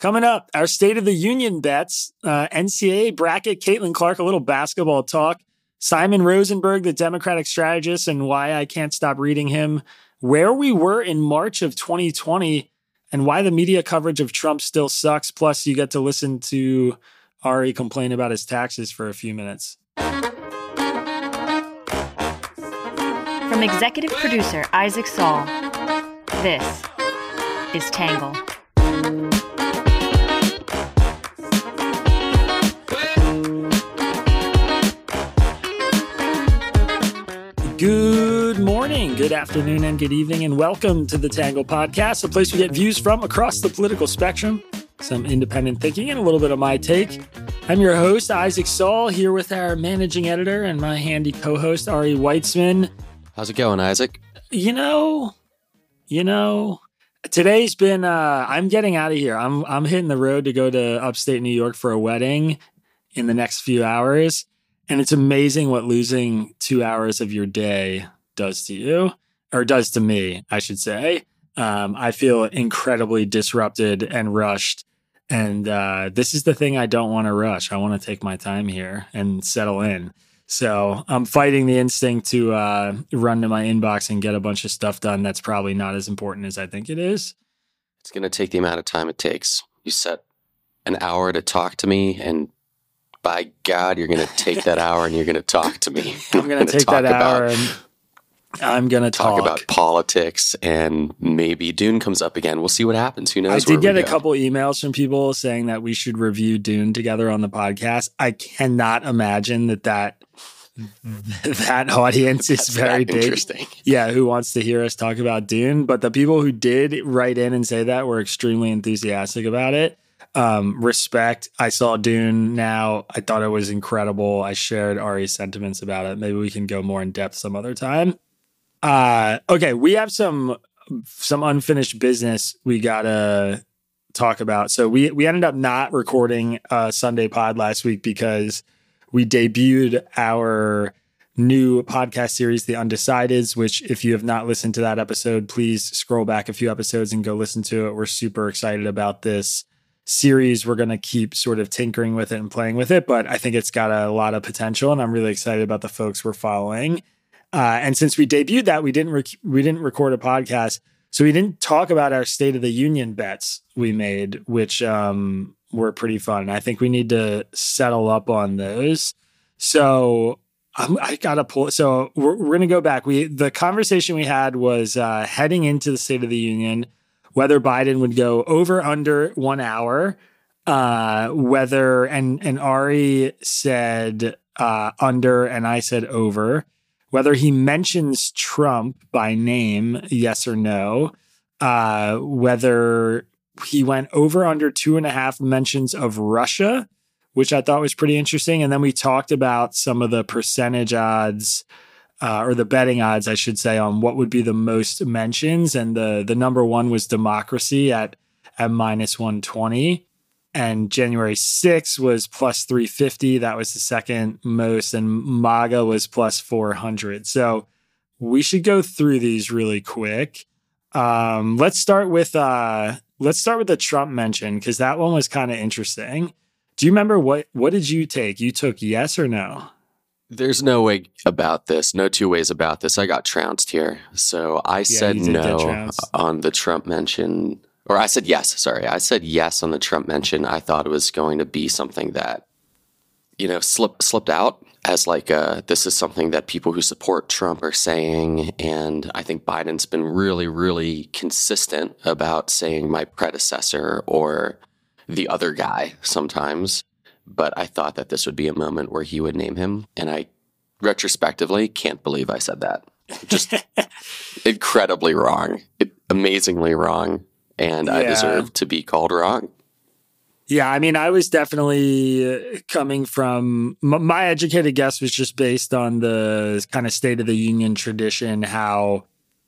Coming up, our State of the Union bets, NCAA bracket, Caitlin Clark, a little basketball talk, Simon Rosenberg, the Democratic strategist, and why I can't stop reading him, where we were in March of 2020, and why the media coverage of Trump still sucks. Plus, you get to listen to Ari complain about his taxes for a few minutes. From executive producer Isaac Saul, this is Tangle. Good morning, good afternoon, and good evening, and welcome to the Tangle Podcast, a place we get views from across the political spectrum, some independent thinking, and a little bit of my take. I'm your host, Isaac Saul, here with our managing editor and my handy co-host, Ari Weitzman. How's it going, Isaac? You know, today's been, I'm getting out of here. I'm hitting the road to go to upstate New York for a wedding in the next few hours. And it's amazing what losing 2 hours of your day does to you, or does to me, I should say. I feel incredibly disrupted and rushed. And this is the thing I don't want to rush. I want to take my time here and settle in. So I'm fighting the instinct to run to my inbox and get a bunch of stuff done that's probably not as important as I think it is. It's going to take the amount of time it takes. You set an hour to talk to me, and by God, you're going to take that hour and you're going to talk to me. I'm going to take that hour and I'm going to talk about politics, and maybe Dune comes up again. We'll see what happens. Who knows? I did get a couple emails from people saying that we should review Dune together on the podcast. I cannot imagine that audience is very big. Interesting. Yeah, who wants to hear us talk about Dune? But the people who did write in and say that were extremely enthusiastic about it. Respect. I saw Dune now. I thought it was incredible. I shared Ari's sentiments about it. Maybe we can go more in depth some other time. Okay, we have some unfinished business we gotta talk about. So we ended up not recording a Sunday pod last week because we debuted our new podcast series, The Undecideds, which if you have not listened to that episode, please scroll back a few episodes and go listen to it. We're super excited about this series. We're going to keep sort of tinkering with it and playing with it, but I think it's got a lot of potential, and I'm really excited about the folks we're following. And since we debuted that, we didn't record a podcast, so we didn't talk about our State of the Union bets we made, which were pretty fun. I think we need to settle up on those. So I gotta pull. So we're going to go back. The conversation we had was heading into the State of the Union, whether Biden would go over under 1 hour, whether, and Ari said under and I said over, whether he mentions Trump by name, yes or no, whether he went over under 2.5 mentions of Russia, which I thought was pretty interesting. And then we talked about some of the percentage odds, or the betting odds, I should say, on what would be the most mentions. And the number one was democracy at minus 120. And January 6th was plus 350. That was the second most. And MAGA was plus 400. So we should go through these really quick. Let's start with the Trump mention, because that one was kind of interesting. Do you remember what did you take? You took yes or no? There's no way about this. No two ways about this. I got trounced here. So I said no on the Trump mention. Or I said yes. Sorry. I said yes on the Trump mention. I thought it was going to be something that, slipped out as like, this is something that people who support Trump are saying. And I think Biden's been really, really consistent about saying my predecessor or the other guy sometimes. But I thought that this would be a moment where he would name him. And I retrospectively can't believe I said that. Just incredibly wrong. Amazingly wrong. And I deserve to be called wrong. Yeah, I mean, I was definitely coming from my educated guess was just based on the kind of State of the Union tradition, how,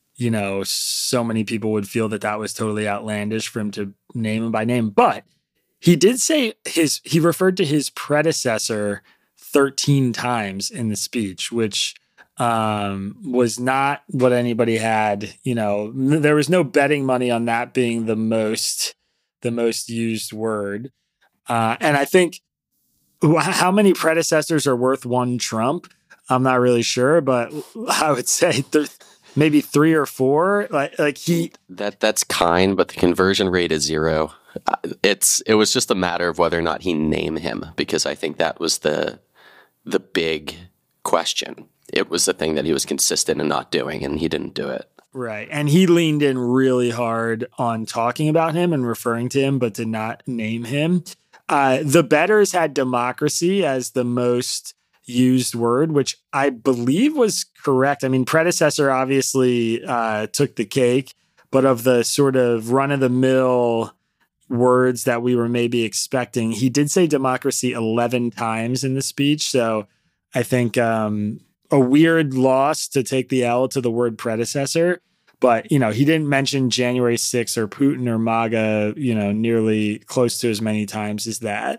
so many people would feel that was totally outlandish for him to name him by name. But he did say he referred to his predecessor 13 times in the speech, which was not what anybody had. There was no betting money on that being the the most used word. And I think how many predecessors are worth one Trump? I'm not really sure, but I would say maybe 3 or 4. That's kind, but the conversion rate is 0. It was just a matter of whether or not he named him, because I think that was the big question. It was the thing that he was consistent in not doing, and he didn't do it. Right. And he leaned in really hard on talking about him and referring to him, but did not name him. The bettors had democracy as the most used word, which I believe was correct. I mean, predecessor obviously took the cake, but of the sort of run-of-the-mill words that we were maybe expecting, he did say democracy 11 times in the speech. So I think a weird loss to take the L to the word predecessor. But, he didn't mention January 6th or Putin or MAGA, nearly close to as many times as that.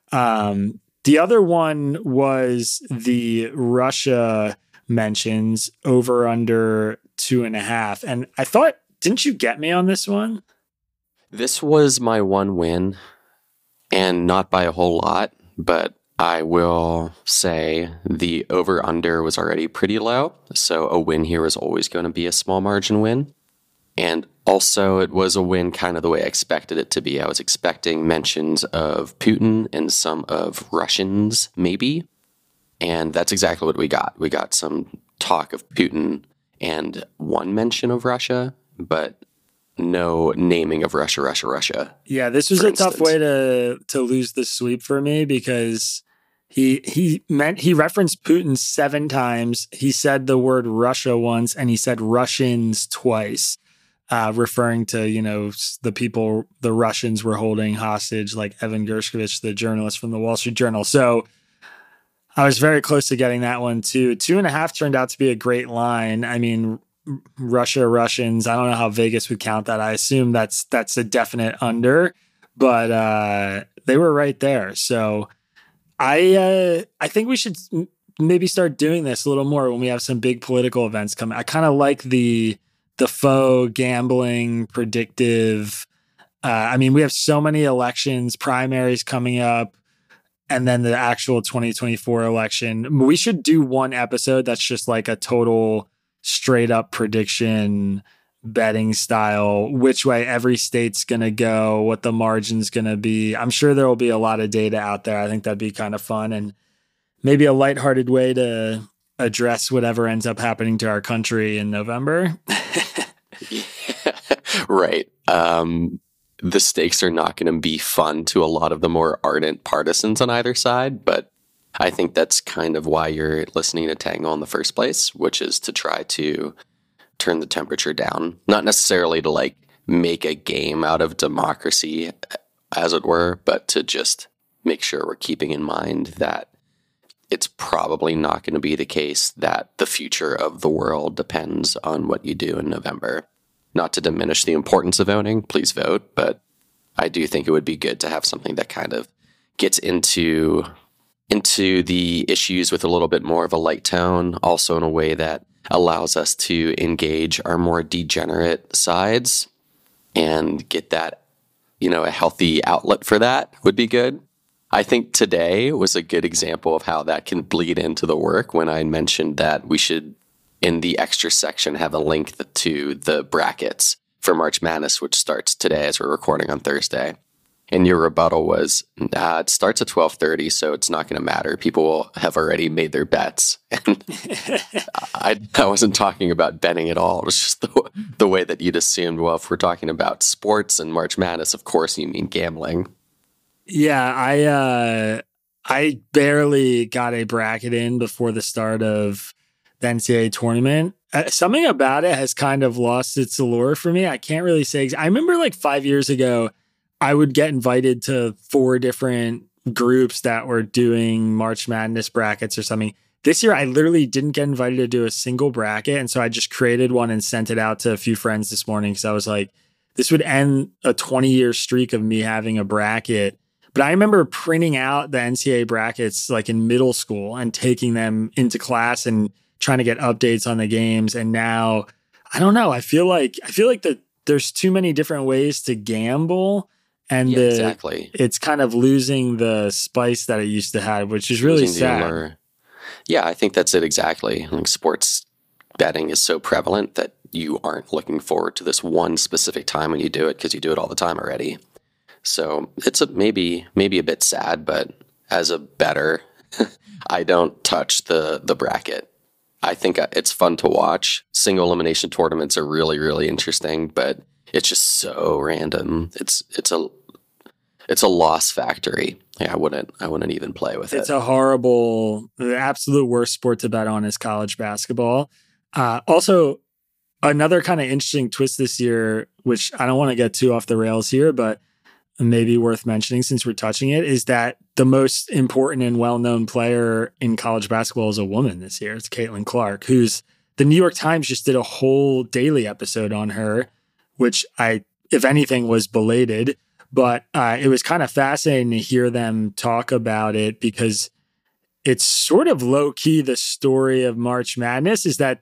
The other one was the Russia mentions over under 2.5. And I thought, didn't you get me on this one? This was my one win, and not by a whole lot, but I will say the over-under was already pretty low, so a win here was always going to be a small margin win. And also, it was a win kind of the way I expected it to be. I was expecting mentions of Putin and some of Russians, maybe. And that's exactly what we got. We got some talk of Putin and one mention of Russia, but no naming of Russia. Yeah, this was a tough way to lose the sweep for me, because he referenced Putin 7 times. He said the word Russia once, and he said Russians twice, referring to, the people the Russians were holding hostage, like Evan Gershkovich, the journalist from the Wall Street Journal. So I was very close to getting that one too. 2.5 turned out to be a great line. I mean, Russians, I don't know how Vegas would count that. I assume that's a definite under, but they were right there. So I think we should maybe start doing this a little more when we have some big political events coming. I kind of like the faux gambling predictive. I mean, we have so many elections, primaries coming up, and then the actual 2024 election. We should do one episode that's just like a total straight up prediction betting style, which way every state's going to go, what the margin's going to be. I'm sure there will be a lot of data out there. I think that'd be kind of fun, and maybe a lighthearted way to address whatever ends up happening to our country in November. Right. The stakes are not going to be fun to a lot of the more ardent partisans on either side, but I think that's kind of why you're listening to Tangle in the first place, which is to try to turn the temperature down. Not necessarily to like make a game out of democracy, as it were, but to just make sure we're keeping in mind that it's probably not going to be the case that the future of the world depends on what you do in November. Not to diminish the importance of voting, please vote, but I do think it would be good to have something that kind of gets into the issues with a little bit more of a light tone, also in a way that allows us to engage our more degenerate sides and get that, a healthy outlet for that would be good. I think today was a good example of how that can bleed into the work when I mentioned that we should, in the extra section, have a link to the brackets for March Madness, which starts today as we're recording on Thursday. And your rebuttal was, it starts at 12:30, so it's not going to matter. People will have already made their bets. And I wasn't talking about betting at all. It was just the way that you'd assumed, well, if we're talking about sports and March Madness, of course you mean gambling. Yeah, I barely got a bracket in before the start of the NCAA tournament. Something about it has kind of lost its allure for me. I can't really say. I remember like 5 years ago, I would get invited to 4 different groups that were doing March Madness brackets or something. This year, I literally didn't get invited to do a single bracket. And so I just created one and sent it out to a few friends this morning, because I was like, this would end a 20-year streak of me having a bracket. But I remember printing out the NCAA brackets like in middle school and taking them into class and trying to get updates on the games. And now, I don't know. I feel like that there's too many different ways to gamble. And exactly. It's kind of losing the spice that it used to have, which is really sad. Yeah, I think that's it exactly. Like sports betting is so prevalent that you aren't looking forward to this one specific time when you do it because you do it all the time already. So it's maybe a bit sad, but as a bettor, I don't touch the bracket. I think it's fun to watch. Single elimination tournaments are really, really interesting, but it's just so random. It's a loss factory. Yeah, I wouldn't even play with it. It's a horrible, the absolute worst sport to bet on is college basketball. Also, another kind of interesting twist this year, which I don't want to get too off the rails here, but maybe worth mentioning since we're touching it, is that the most important and well-known player in college basketball is a woman this year. It's Caitlin Clark, who's the New York Times just did a whole daily episode on her, which if anything, was belated. But it was kind of fascinating to hear them talk about it because it's sort of low-key the story of March Madness is that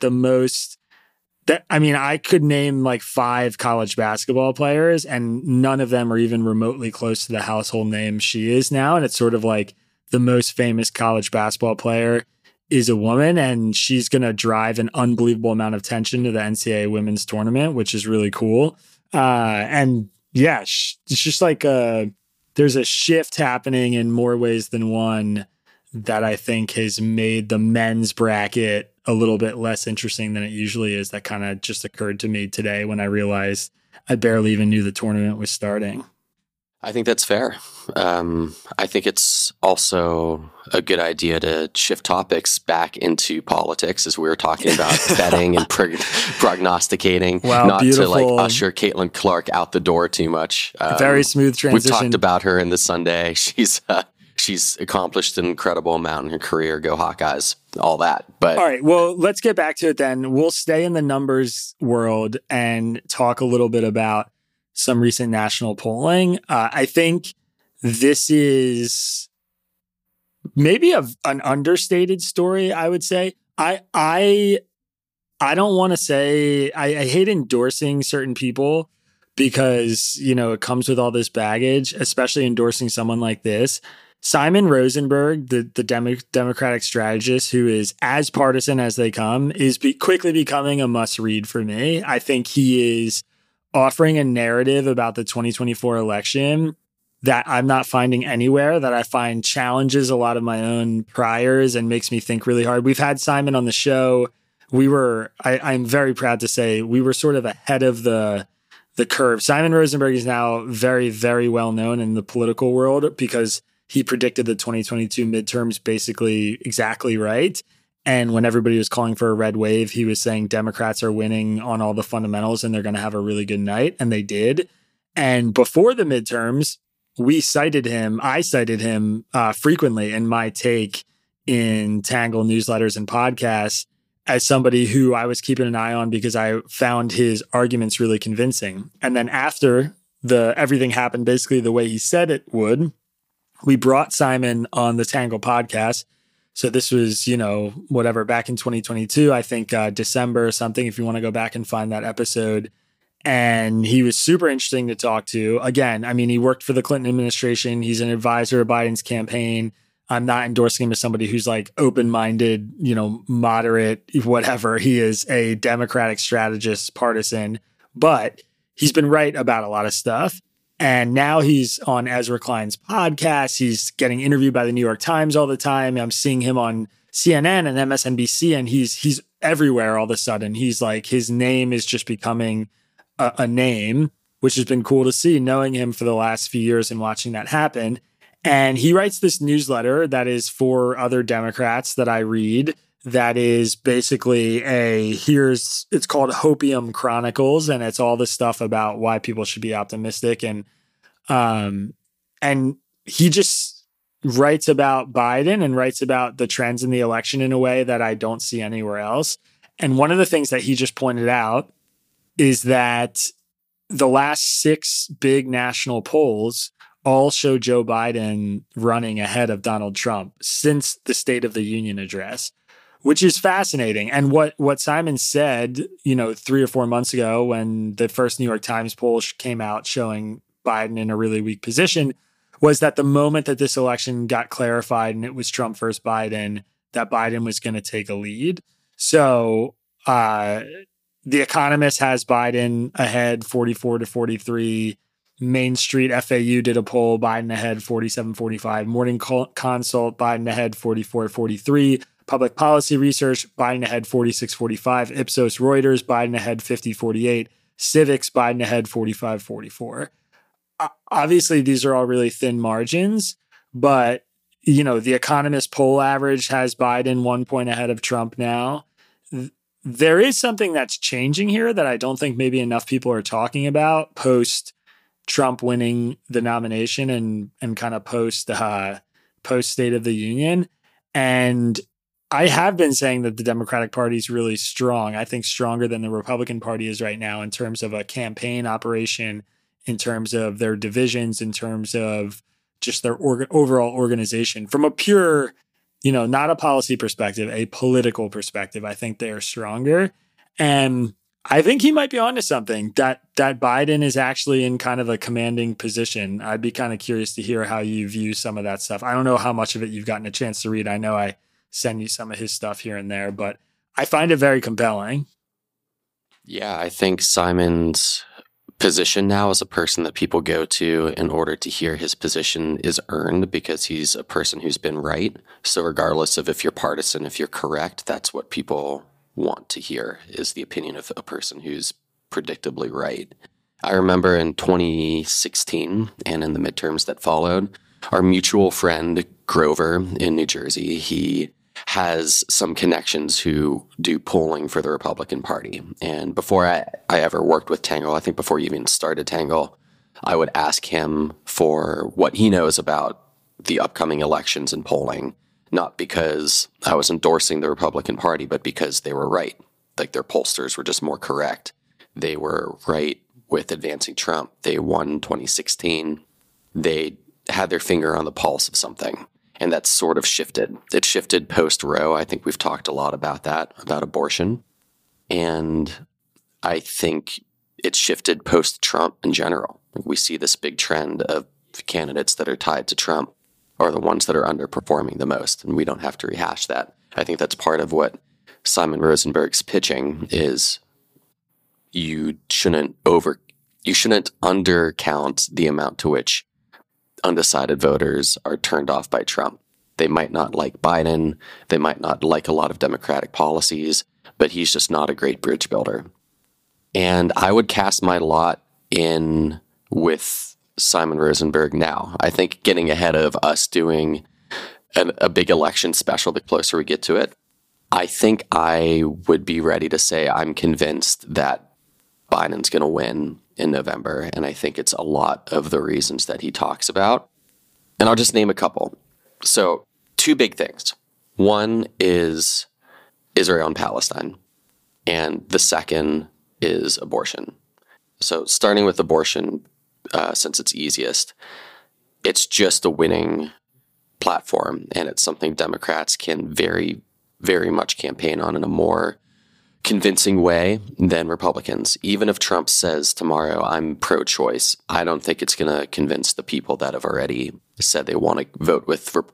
I could name like 5 college basketball players and none of them are even remotely close to the household name she is now. And it's sort of like the most famous college basketball player is a woman and she's going to drive an unbelievable amount of attention to the NCAA women's tournament, which is really cool. And yeah, it's just like there's a shift happening in more ways than one that I think has made the men's bracket a little bit less interesting than it usually is. That kind of just occurred to me today when I realized I barely even knew the tournament was starting. I think that's fair. I think it's also a good idea to shift topics back into politics as we were talking about betting and prognosticating, not beautiful. To like usher Caitlin Clark out the door too much. Very smooth transition. We've talked about her in the Sunday. She's accomplished an incredible amount in her career. Go Hawkeyes, all that. But all right, well, let's get back to it then. We'll stay in the numbers world and talk a little bit about some recent national polling. I think this is maybe an understated story, I would say. I don't want to say, I hate endorsing certain people because, it comes with all this baggage, especially endorsing someone like this. Simon Rosenberg, the Democratic strategist who is as partisan as they come, is quickly becoming a must-read for me. I think he is offering a narrative about the 2024 election that I'm not finding anywhere, that I find challenges a lot of my own priors and makes me think really hard. We've had Simon on the show. I'm very proud to say we were sort of ahead of the curve. Simon Rosenberg is now very, very well known in the political world because he predicted the 2022 midterms basically exactly right. And when everybody was calling for a red wave, he was saying Democrats are winning on all the fundamentals and they're going to have a really good night. And they did. And before the midterms, I cited him frequently in my take in Tangle newsletters and podcasts as somebody who I was keeping an eye on because I found his arguments really convincing. And then after everything happened basically the way he said it would, we brought Simon on the Tangle podcast. So this was, back in 2022, I think December or something, if you want to go back and find that episode. And he was super interesting to talk to. Again, he worked for the Clinton administration. He's an advisor of Biden's campaign. I'm not endorsing him as somebody who's like open-minded, moderate, whatever. He is a Democratic strategist, partisan, but he's been right about a lot of stuff. And now he's on Ezra Klein's podcast. He's getting interviewed by the New York Times all the time. I'm seeing him on CNN and MSNBC, and he's everywhere all of a sudden. He's like, his name is just becoming a name, which has been cool to see, knowing him for the last few years and watching that happen. And he writes this newsletter that is for other Democrats that I read. That is basically it's called Hopium Chronicles, and it's all the stuff about why people should be optimistic. And he just writes about Biden and writes about the trends in the election in a way that I don't see anywhere else. And one of the things that he just pointed out is that the last 6 big national polls all show Joe Biden running ahead of Donald Trump since the State of the Union address, which is fascinating. And what Simon said, 3 or 4 months ago when the first New York Times poll came out showing Biden in a really weak position, was that the moment that this election got clarified and it was Trump versus Biden, that Biden was going to take a lead. So The Economist has Biden ahead 44-43. Main Street FAU did a poll, Biden ahead 47-45. Morning Consult, Biden ahead 44-43. Public Policy Research, Biden ahead 46-45. Ipsos Reuters, Biden ahead 50-48. Civics, Biden ahead 45-44. Obviously, these are all really thin margins, but The Economist poll average has Biden 1 point ahead of Trump now. There is something that's changing here that I don't think maybe enough people are talking about post Trump winning the nomination and kind of post State of the Union. And I have been saying that the Democratic Party is really strong. I think stronger than the Republican Party is right now in terms of a campaign operation, in terms of their divisions, in terms of just their overall organization. From a pure, not a policy perspective, a political perspective, I think they are stronger. And I think he might be onto something, that Biden is actually in kind of a commanding position. I'd be kind of curious to hear how you view some of that stuff. I don't know how much of it you've gotten a chance to read. I know I send you some of his stuff here and there, but I find it very compelling. Yeah, I think Simon's position now as a person that people go to in order to hear his position is earned because he's a person who's been right. So regardless of if you're partisan, if you're correct, that's what people want to hear, is the opinion of a person who's predictably right. I remember in 2016 and in the midterms that followed, our mutual friend Grover in New Jersey, he has some connections who do polling for the Republican Party. And before I ever worked with Tangle, I think before you even started Tangle, I would ask him for what he knows about the upcoming elections and polling, not because I was endorsing the Republican Party, but because they were right. Like their pollsters were just more correct. They were right with advancing Trump. They won 2016. They had their finger on the pulse of something. And that's sort of shifted. It shifted post-Roe. I think we've talked a lot about that, about abortion. And I think it shifted post-Trump in general. We see this big trend of candidates that are tied to Trump are the ones that are underperforming the most. And we don't have to rehash that. I think that's part of what Simon Rosenberg's pitching is. You shouldn't undercount the amount to which undecided voters are turned off by Trump. They might not like Biden. They might not like a lot of Democratic policies, but he's just not a great bridge builder. And I would cast my lot in with Simon Rosenberg now. I think getting ahead of us doing a big election special the closer we get to it, I think I would be ready to say I'm convinced that Biden's going to win in November, and I think it's a lot of the reasons that he talks about. And I'll just name a couple. So, two big things. One is Israel and Palestine, and the second is abortion. So, starting with abortion, since it's easiest, it's just a winning platform, and it's something Democrats can very, very much campaign on in a more convincing way than Republicans. Even if Trump says tomorrow, I'm pro-choice, I don't think it's going to convince the people that have already said they want to vote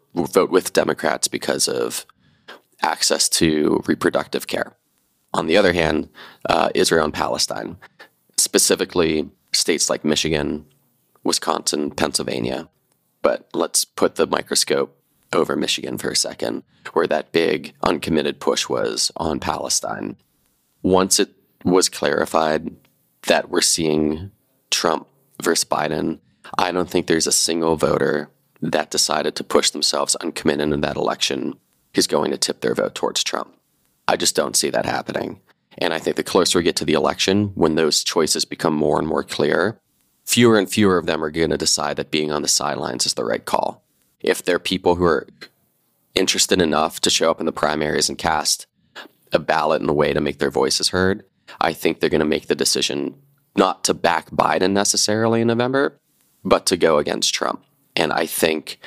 with Democrats because of access to reproductive care. On the other hand, Israel and Palestine, specifically states like Michigan, Wisconsin, Pennsylvania. But let's put the microscope over Michigan for a second, where that big uncommitted push was on Palestine. Once it was clarified that we're seeing Trump versus Biden, I don't think there's a single voter that decided to push themselves uncommitted in that election who's going to tip their vote towards Trump. I just don't see that happening. And I think the closer we get to the election, when those choices become more and more clear, fewer and fewer of them are going to decide that being on the sidelines is the right call. If they're people who are interested enough to show up in the primaries and cast a ballot in a way to make their voices heard, I think they're going to make the decision not to back Biden necessarily in November, but to go against Trump. And I think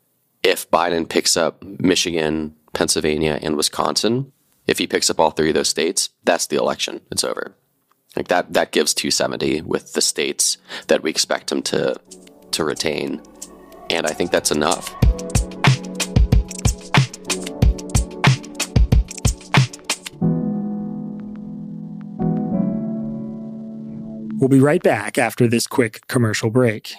if Biden picks up Michigan, Pennsylvania, and Wisconsin, if he picks up all three of those states, that's the election. It's over. Like that gives 270 with the states that we expect him to retain. And I think that's enough. We'll be right back after this quick commercial break.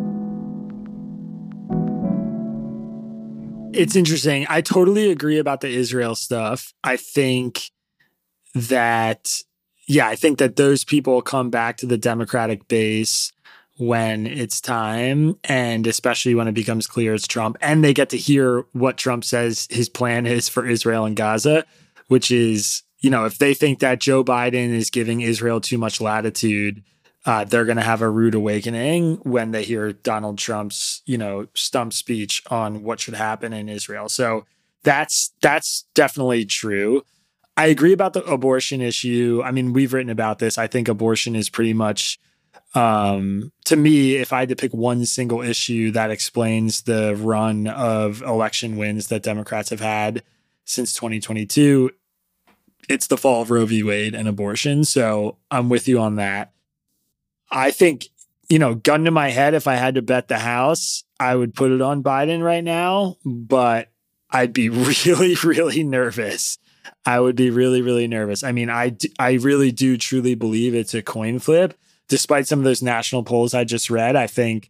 It's interesting. I totally agree about the Israel stuff. I think that those people come back to the Democratic base when it's time, and especially when it becomes clear it's Trump, and they get to hear what Trump says his plan is for Israel and Gaza, which is, if they think that Joe Biden is giving Israel too much latitude, they're going to have a rude awakening when they hear Donald Trump's, stump speech on what should happen in Israel. So that's definitely true. I agree about the abortion issue. I mean, we've written about this. I think abortion is pretty much, to me, if I had to pick one single issue that explains the run of election wins that Democrats have had since 2022, it's the fall of Roe v. Wade and abortion. So I'm with you on that. I think, gun to my head, if I had to bet the house, I would put it on Biden right now, but I'd be really, really nervous. I would be really, really nervous. I mean, I really do truly believe it's a coin flip. Despite some of those national polls I just read, I think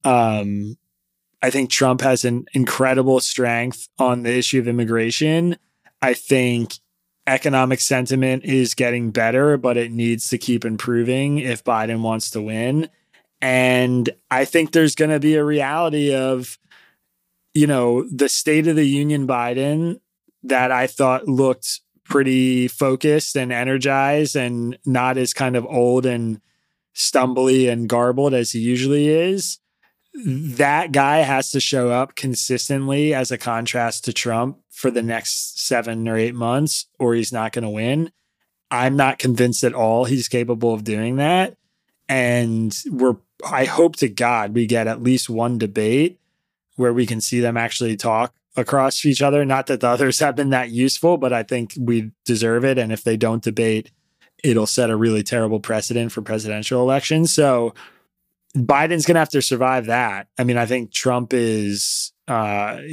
Trump has an incredible strength on the issue of immigration. I think economic sentiment is getting better, but it needs to keep improving if Biden wants to win. And I think there's going to be a reality of, the State of the Union Biden that I thought looked pretty focused and energized and not as kind of old and stumbly and garbled as he usually is. That guy has to show up consistently as a contrast to Trump for the next 7 or 8 months, or he's not going to win. I'm not convinced at all he's capable of doing that. And I hope to God we get at least one debate where we can see them actually talk across each other. Not that the others have been that useful, but I think we deserve it. And if they don't debate, it'll set a really terrible precedent for presidential elections. So Biden's going to have to survive that. I mean, I think Trump is, I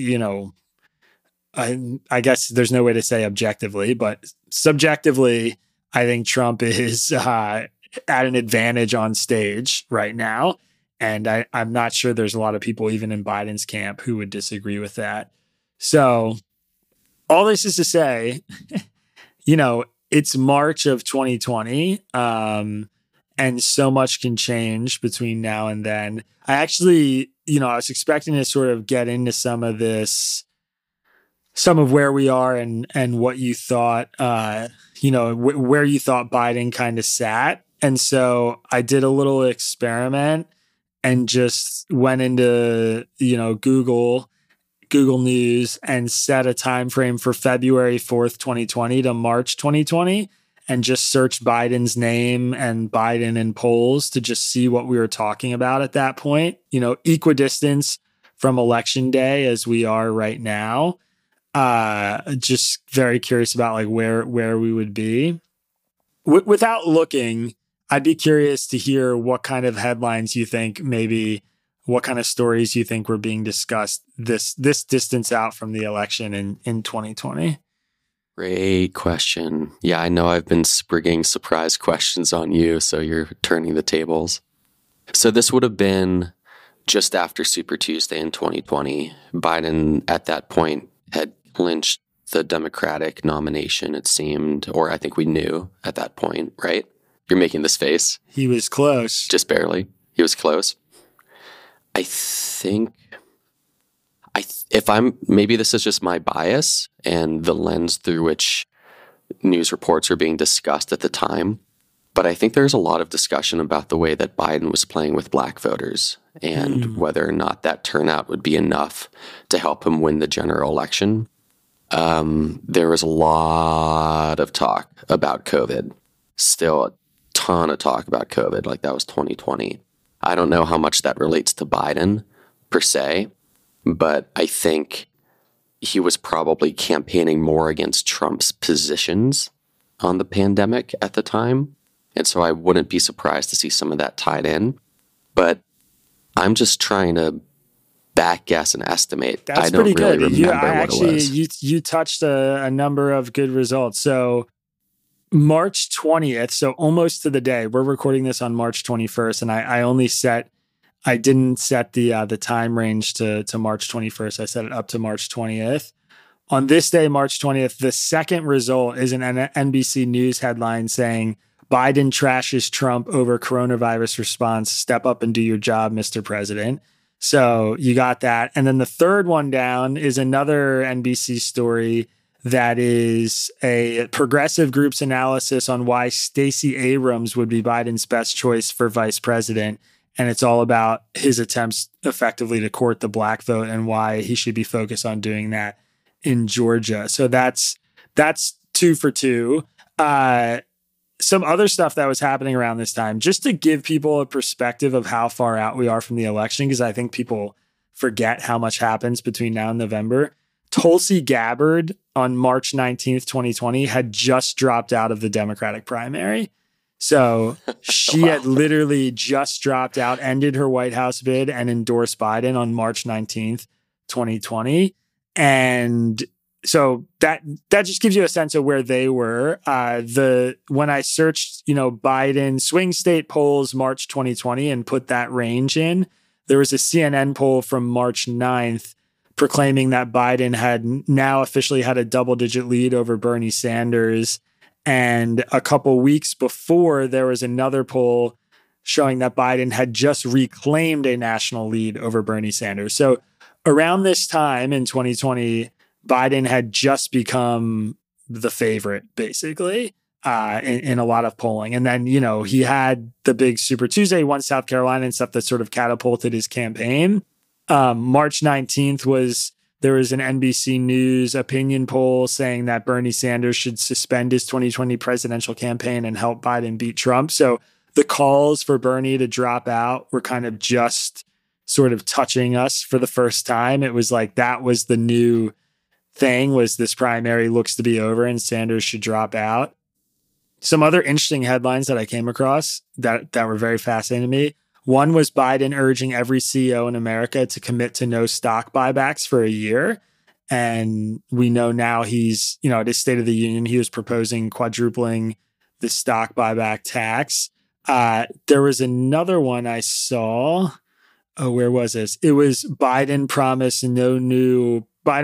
guess there's no way to say objectively, but subjectively, I think Trump is at an advantage on stage right now. And I'm not sure there's a lot of people even in Biden's camp who would disagree with that. So all this is to say, it's March of 2020. And so much can change between now and then. I actually, I was expecting to sort of get into some of this, some of where we are and what you thought, where you thought Biden kind of sat. And so I did a little experiment and just went into, Google News and set a time frame for February 4th, 2020 to March 2020. And just search Biden's name and Biden in polls to just see what we were talking about at that point, equidistance from election day as we are right now. Just very curious about like where we would be. Without looking, I'd be curious to hear what kind of headlines you think, maybe what kind of stories you think were being discussed this distance out from the election in 2020. Great question. Yeah, I know I've been springing surprise questions on you, so you're turning the tables. So this would have been just after Super Tuesday in 2020. Biden, at that point, had clinched the Democratic nomination, it seemed, or I think we knew at that point, right? You're making this face. He was close. Just barely. He was close. I think... maybe this is just my bias and the lens through which news reports are being discussed at the time, but I think there's a lot of discussion about the way that Biden was playing with black voters and whether or not that turnout would be enough to help him win the general election. There was a lot of talk about COVID, still a ton of talk about COVID, like that was 2020. I don't know how much that relates to Biden per se, but I think he was probably campaigning more against Trump's positions on the pandemic at the time. And so I wouldn't be surprised to see some of that tied in. But I'm just trying to back guess and estimate. That's I don't pretty really good. remember what it was. You touched a number of good results. So March 20th, so almost to the day. We're recording this on March 21st, and I didn't set the time range to March 21st. I set it up to March 20th. On this day, March 20th, the second result is an NBC News headline saying, Biden trashes Trump over coronavirus response. Step up and do your job, Mr. President. So you got that. And then the third one down is another NBC story that is a progressive group's analysis on why Stacey Abrams would be Biden's best choice for vice president. And it's all about his attempts effectively to court the black vote and why he should be focused on doing that in Georgia. So that's 2 for 2. Some other stuff that was happening around this time, just to give people a perspective of how far out we are from the election, because I think people forget how much happens between now and November. Tulsi Gabbard on March 19th, 2020 had just dropped out of the Democratic primary. So she had literally just dropped out, ended her White House bid, and endorsed Biden on March 19th, 2020. And so that just gives you a sense of where they were. When I searched, Biden swing state polls March 2020 and put that range in, there was a CNN poll from March 9th proclaiming that Biden had now officially had a double-digit lead over Bernie Sanders. And a couple weeks before, there was another poll showing that Biden had just reclaimed a national lead over Bernie Sanders. So around this time in 2020, Biden had just become the favorite, basically, in a lot of polling. And then, he had the big Super Tuesday, won South Carolina and stuff that sort of catapulted his campaign. March 19th there was an NBC News opinion poll saying that Bernie Sanders should suspend his 2020 presidential campaign and help Biden beat Trump. So the calls for Bernie to drop out were kind of just sort of touching us for the first time. It was like that was the new thing, was this primary looks to be over and Sanders should drop out. Some other interesting headlines that I came across that were very fascinating to me. One was Biden urging every CEO in America to commit to no stock buybacks for a year. And we know now he's, at his State of the Union, he was proposing quadrupling the stock buyback tax. There was another one I saw. Oh, where was this? It was Biden promises no new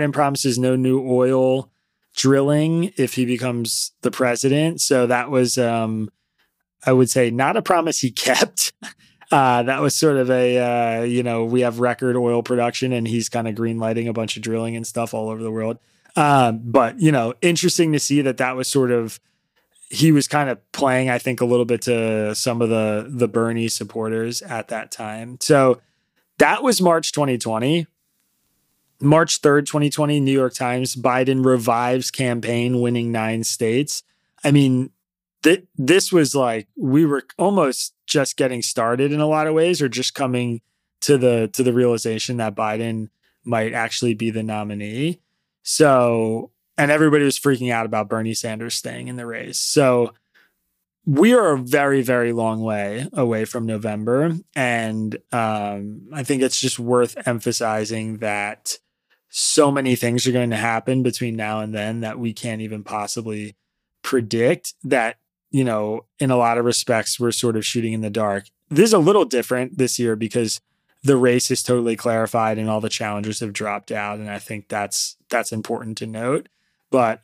oil drilling if he becomes the president. So that was, I would say, not a promise he kept. That was sort of we have record oil production and he's kind of green lighting a bunch of drilling and stuff all over the world. But, interesting to see that was sort of, he was kind of playing, I think, a little bit to some of the Bernie supporters at that time. So that was March 2020. March 3rd, 2020, New York Times, Biden revives campaign, winning 9 states. I mean, this was like, we were almost just getting started in a lot of ways, or just coming to the realization that Biden might actually be the nominee. So, and everybody was freaking out about Bernie Sanders staying in the race. So we are a very, very long way away from November. And I think it's just worth emphasizing that so many things are going to happen between now and then that we can't even possibly predict, that, in a lot of respects, we're sort of shooting in the dark. This is a little different this year because the race is totally clarified and all the challengers have dropped out. And I think that's important to note. But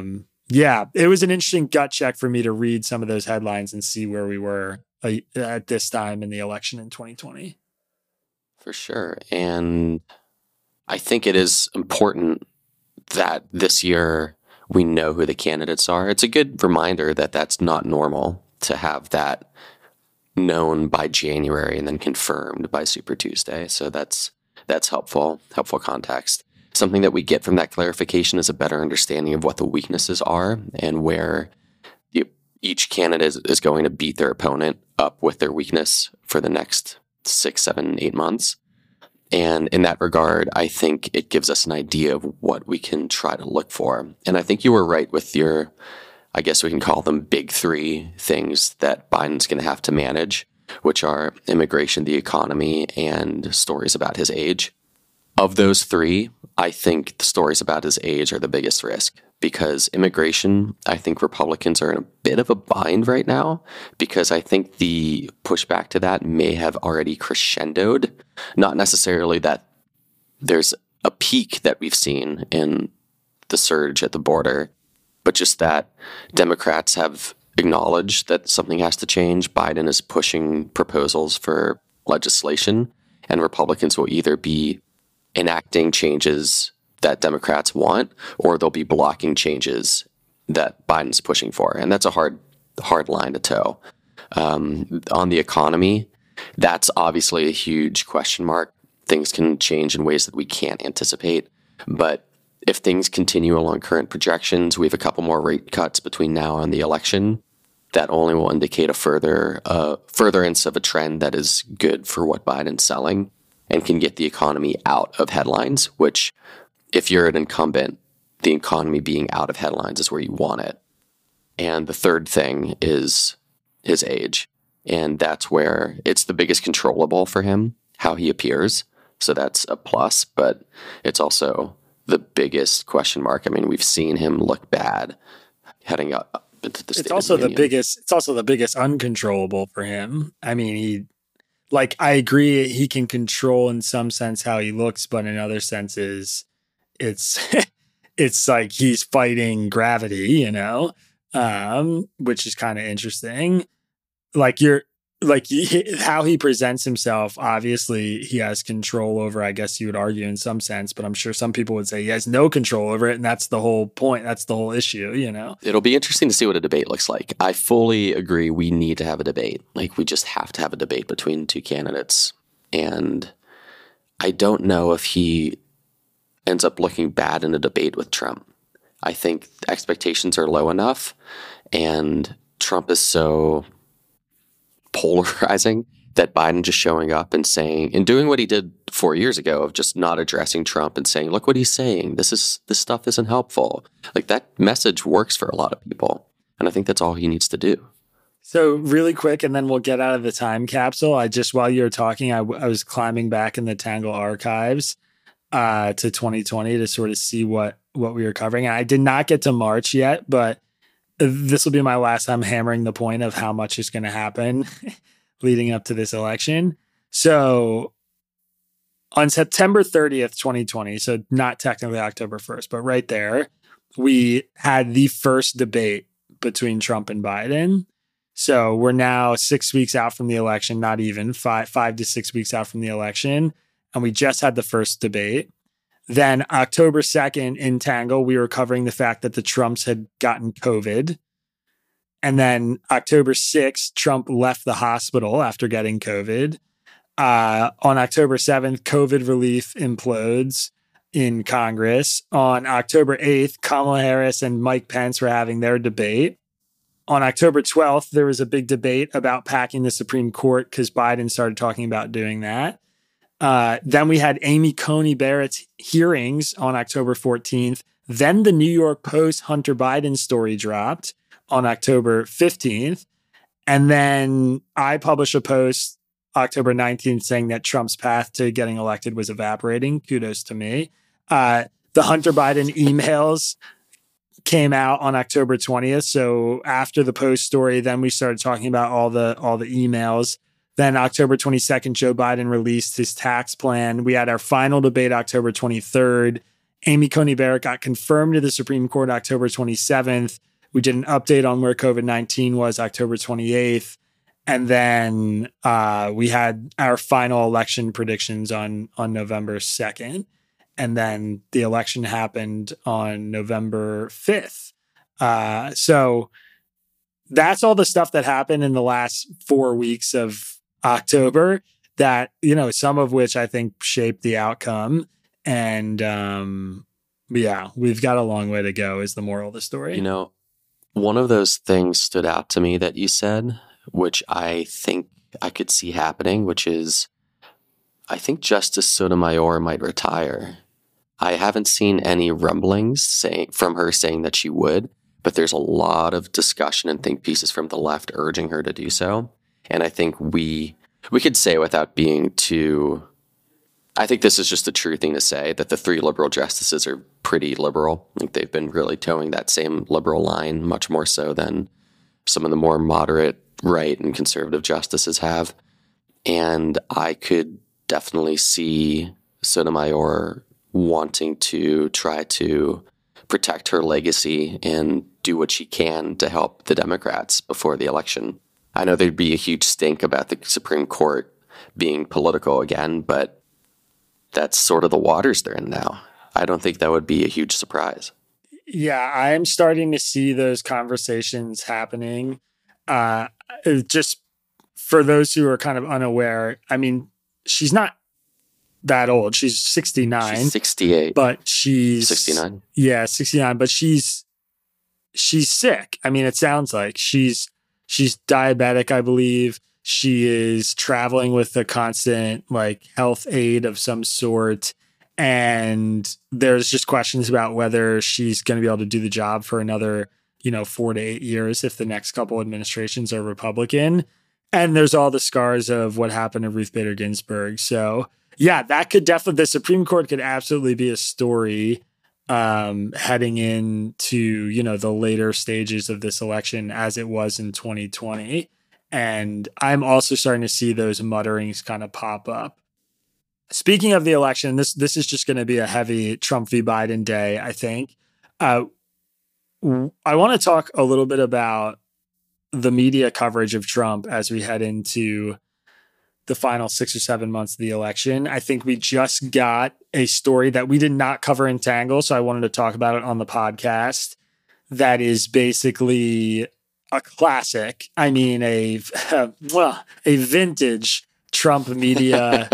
it was an interesting gut check for me to read some of those headlines and see where we were at this time in the election in 2020. For sure. And I think it is important that this year we know who the candidates are. It's a good reminder that that's not normal to have that known by January and then confirmed by Super Tuesday. So that's helpful context. Something that we get from that clarification is a better understanding of what the weaknesses are and where each candidate is going to beat their opponent up with their weakness for the next 6, 7, 8 months. And in that regard, I think it gives us an idea of what we can try to look for. And I think you were right with your I guess we can call them big three things that Biden's going to have to manage, which are immigration, the economy, and stories about his age. Of those three, I think the stories about his age are the biggest risk, because immigration, I think Republicans are in a bit of a bind right now, because I think the pushback to that may have already crescendoed. Not necessarily that there's a peak that we've seen in the surge at the border, but just that Democrats have acknowledged that something has to change. Biden is pushing proposals for legislation, and Republicans will either be enacting changes that Democrats want, or they'll be blocking changes that Biden's pushing for. And that's a hard line to toe. On the economy, that's obviously a huge question mark. Things can change in ways that we can't anticipate. But if things continue along current projections, we have a couple more rate cuts between now and the election. That only will indicate a furtherance of a trend that is good for what Biden's selling and can get the economy out of headlines, which, if you're an incumbent, the economy being out of headlines is where you want it. And the third thing is his age. And that's where it's the biggest controllable for him, how he appears. So that's a plus, but it's also the biggest question mark. I mean, we've seen him look bad heading up into the State of the Union. It's also the biggest uncontrollable for him. I mean, I agree he can control in some sense how he looks, but in other senses, it's it's like he's fighting gravity, which is kind of interesting. How he presents himself, obviously he has control over, I guess you would argue in some sense, but I'm sure some people would say he has no control over it. And that's the whole point. That's the whole issue, It'll be interesting to see what a debate looks like. I fully agree. We need to have a debate. We just have to have a debate between two candidates. And I don't know if he ends up looking bad in a debate with Trump. I think expectations are low enough, and Trump is so polarizing that Biden just showing up and saying and doing what he did 4 years ago of just not addressing Trump and saying, look what he's saying. This stuff isn't helpful. That message works for a lot of people. And I think that's all he needs to do. So really quick, and then we'll get out of the time capsule. While you were talking, I was climbing back in the Tangle archives to 2020 to sort of see what we were covering. And I did not get to March yet, but this will be my last time hammering the point of how much is going to happen leading up to this election. So on September 30th, 2020, so not technically October 1st, but right there, we had the first debate between Trump and Biden. So we're now 6 weeks out from the election, not even 5 to 6 weeks out from the election. And we just had the first debate. Then October 2nd in Tangle, we were covering the fact that the Trumps had gotten COVID. And then October 6th, Trump left the hospital after getting COVID. On October 7th, COVID relief implodes in Congress. On October 8th, Kamala Harris and Mike Pence were having their debate. On October 12th, there was a big debate about packing the Supreme Court because Biden started talking about doing that. Then we had Amy Coney Barrett's hearings on October 14th. Then the New York Post Hunter Biden story dropped on October 15th. And then I published a post October 19th saying that Trump's path to getting elected was evaporating. Kudos to me. The Hunter Biden emails came out on October 20th. So after the Post story, then we started talking about all the emails. Then October 22nd, Joe Biden released his tax plan. We had our final debate October 23rd. Amy Coney Barrett got confirmed to the Supreme Court October 27th. We did an update on where COVID-19 was October 28th. And then we had our final election predictions on November 2nd. And then the election happened on November 5th. So that's all the stuff that happened in the last 4 weeks of October that, some of which I think shaped the outcome. And yeah, we've got a long way to go is the moral of the story. One of those things stood out to me that you said, which I think I could see happening, which is I think Justice Sotomayor might retire. I haven't seen any rumblings from her saying that she would, but there's a lot of discussion and think pieces from the left urging her to do so. And I think we could say, without being too, I think this is just the true thing to say, that the 3 liberal justices are pretty liberal. I think they've been really towing that same liberal line, much more so than some of the more moderate right and conservative justices have. And I could definitely see Sotomayor wanting to try to protect her legacy and do what she can to help the Democrats before the election. I know there'd be a huge stink about the Supreme Court being political again, but that's sort of the waters they're in now. I don't think that would be a huge surprise. Yeah, I'm starting to see those conversations happening. Just for those who are kind of unaware, I mean, she's not that old. She's 69. She's 68. But she's 69. Yeah, 69. But she's sick. I mean, it sounds like she's diabetic, I believe. She is traveling with a constant health aid of some sort. And there's just questions about whether she's going to be able to do the job for another, 4 to 8 years if the next couple administrations are Republican. And there's all the scars of what happened to Ruth Bader Ginsburg. So yeah, that could definitely, the Supreme Court could absolutely be a story heading into, the later stages of this election as it was in 2020. And I'm also starting to see those mutterings kind of pop up. Speaking of the election, this is just going to be a heavy Trump v. Biden day, I think. I want to talk a little bit about the media coverage of Trump as we head into the final 6 or 7 months of the election. I think we just got a story that we did not cover in Tangle, so I wanted to talk about it on the podcast. That is basically a classic. I mean, a vintage Trump media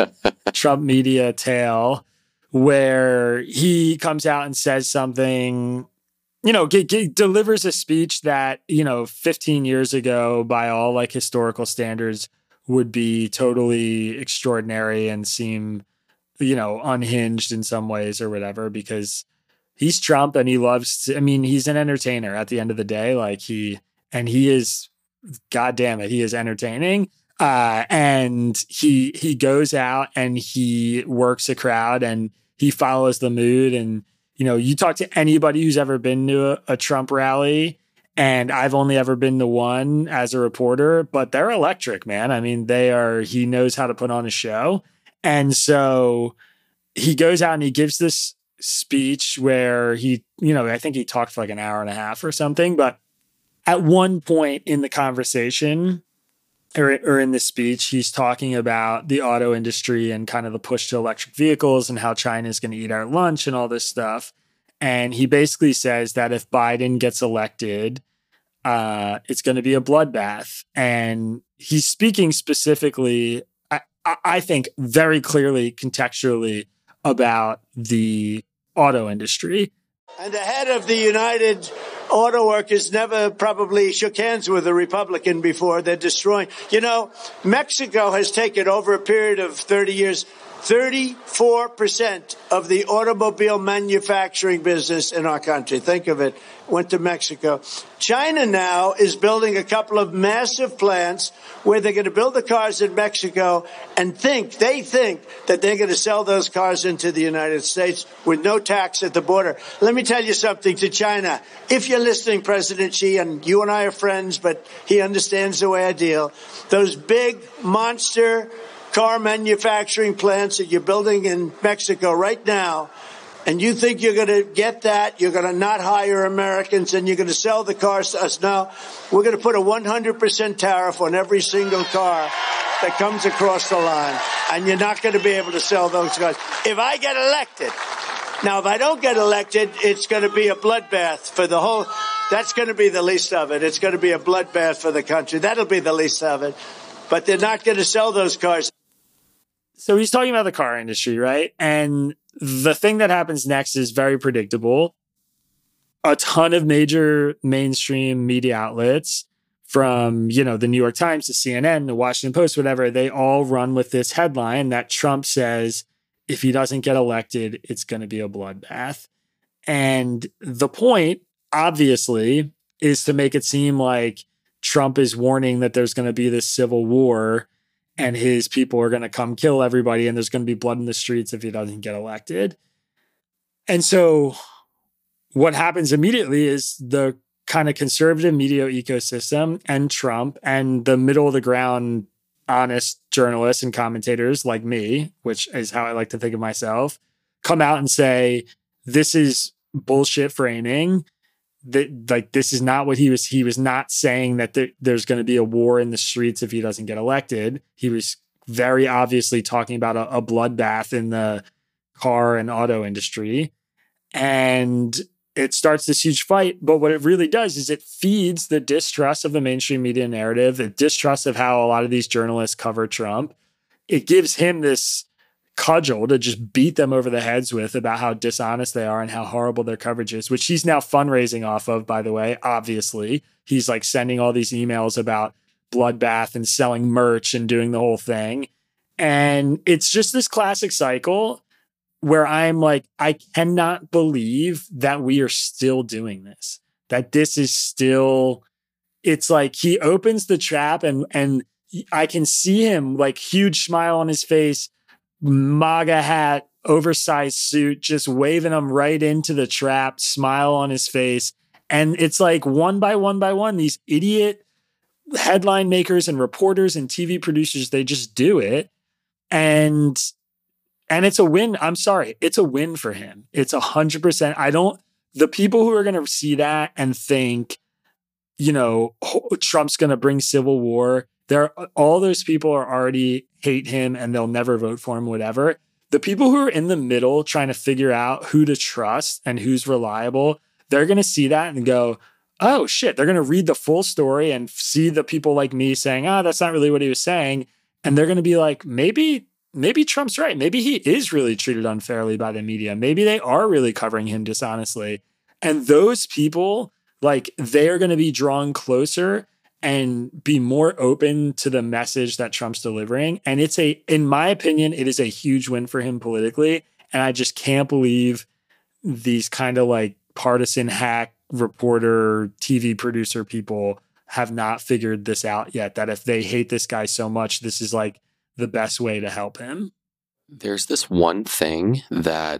tale where he comes out and says something, delivers a speech that, 15 years ago by all historical standards would be totally extraordinary and seem, unhinged in some ways or whatever, because he's Trump and he loves to, he's an entertainer at the end of the day. He is, God damn it, he is entertaining. And he goes out and he works a crowd and he follows the mood. And, you talk to anybody who's ever been to a Trump rally, and I've only ever been to one as a reporter, but they're electric, man. He knows how to put on a show. And so he goes out and he gives this speech where he, I think he talked for an hour and a half or something, but at one point in the conversation, or in this speech, he's talking about the auto industry and kind of the push to electric vehicles and how China is going to eat our lunch and all this stuff. And he basically says that if Biden gets elected, it's going to be a bloodbath. And he's speaking specifically, I think, very clearly, contextually about the auto industry. And the head of the United Auto Workers never probably shook hands with a Republican before. They're destroying. Mexico has taken over a period of 30 years, 34% of the automobile manufacturing business in our country. Think of it. Went to Mexico. China now is building a couple of massive plants where they're going to build the cars in Mexico and they think that they're going to sell those cars into the United States with no tax at the border. Let me tell you something to China. If you're listening, President Xi, and you and I are friends, but he understands the way I deal, those big monster car manufacturing plants that you're building in Mexico right now, and you think you're going to get that, you're going to not hire Americans, and you're going to sell the cars to us. No, we're going to put a 100% tariff on every single car that comes across the line, and you're not going to be able to sell those cars. If I get elected, now if I don't get elected, it's going to be a bloodbath for the whole, that's going to be the least of it. It's going to be a bloodbath for the country. That'll be the least of it. But they're not going to sell those cars. So he's talking about the car industry, right? And the thing that happens next is very predictable. A ton of major mainstream media outlets, from, the New York Times to CNN, the Washington Post, whatever, they all run with this headline that Trump says, if he doesn't get elected, it's going to be a bloodbath. And the point, obviously is to make it seem like Trump is warning that there's going to be this civil war and his people are going to come kill everybody and there's going to be blood in the streets if he doesn't get elected. And so what happens immediately is the kind of conservative media ecosystem and Trump and the middle of the ground honest journalists and commentators like me, which is how I like to think of myself, come out and say, this is bullshit framing. That, like, this is not what he was not saying that there's going to be a war in the streets if he doesn't get elected. He was very obviously talking about a bloodbath in the car and auto industry. And it starts this huge fight. But what it really does is it feeds the distrust of the mainstream media narrative, the distrust of how a lot of these journalists cover Trump. It gives him this cudgel to just beat them over the heads with about how dishonest they are and how horrible their coverage is, which he's now fundraising off of, by the way. Obviously, he's like sending all these emails about bloodbath and selling merch and doing the whole thing. And it's just this classic cycle where I'm like, I cannot believe that we are still doing this, that this is still, it's like he opens the trap and I can see him, like, huge smile on his face, MAGA hat, oversized suit, just waving them right into the trap, smile on his face. And it's like one by one, these idiot headline makers and reporters and TV producers, they just do it. And it's a win. I'm sorry. It's a win for him. It's 100%. The people who are going to see that and think, you know, Trump's going to bring civil war, all those people are already hate him and they'll never vote for him, whatever. The people who are in the middle trying to figure out who to trust and who's reliable, they're going to see that and go, oh shit, they're going to read the full story and see the people like me saying, that's not really what he was saying. And they're going to be like, maybe Trump's right. Maybe he is really treated unfairly by the media. Maybe they are really covering him dishonestly. And those people, like, they are going to be drawn closer and be more open to the message that Trump's delivering. And in my opinion, it is a huge win for him politically. And I just can't believe these kind of like partisan hack reporter, TV producer people have not figured this out yet, that if they hate this guy so much, this is like the best way to help him. There's this one thing that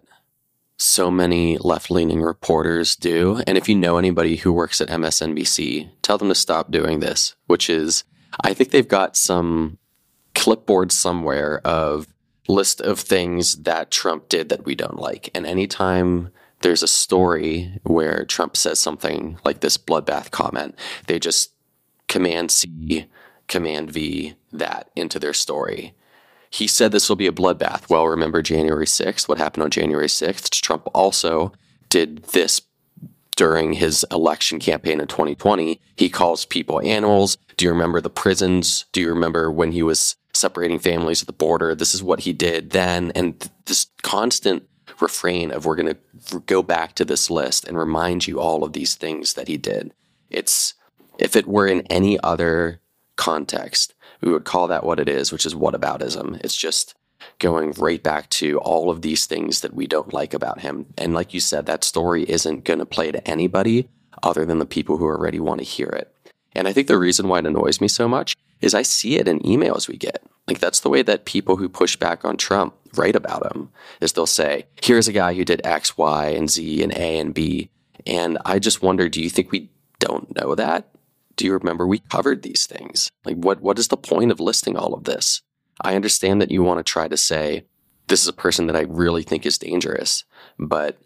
so many left-leaning reporters do, and if you know anybody who works at MSNBC, tell them to stop doing this, which is, I think they've got some clipboard somewhere of list of things that Trump did that we don't like. And anytime there's a story where Trump says something like this bloodbath comment, they just Command C, Command V that into their story. He said this will be a bloodbath. Well, remember January 6th? What happened on January 6th? Trump also did this during his election campaign in 2020. He calls people animals. Do you remember the prisons? Do you remember when he was separating families at the border? This is what he did then. And this constant refrain of, we're going to go back to this list and remind you all of these things that he did. It's, if it were in any other context, we would call that what it is, which is whataboutism. It's just going right back to all of these things that we don't like about him. And like you said, that story isn't going to play to anybody other than the people who already want to hear it. And I think the reason why it annoys me so much is I see it in emails we get. Like, that's the way that people who push back on Trump write about him, is they'll say, here's a guy who did X, Y, and Z, and A and B. And I just wonder, do you think we don't know that? Do you remember we covered these things? Like, what is the point of listing all of this? I understand that you want to try to say, this is a person that I really think is dangerous, but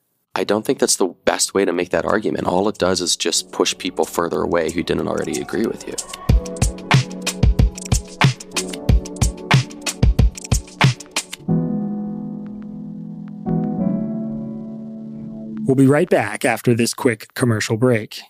I don't think that's the best way to make that argument. All it does is just push people further away who didn't already agree with you. We'll be right back after this quick commercial break.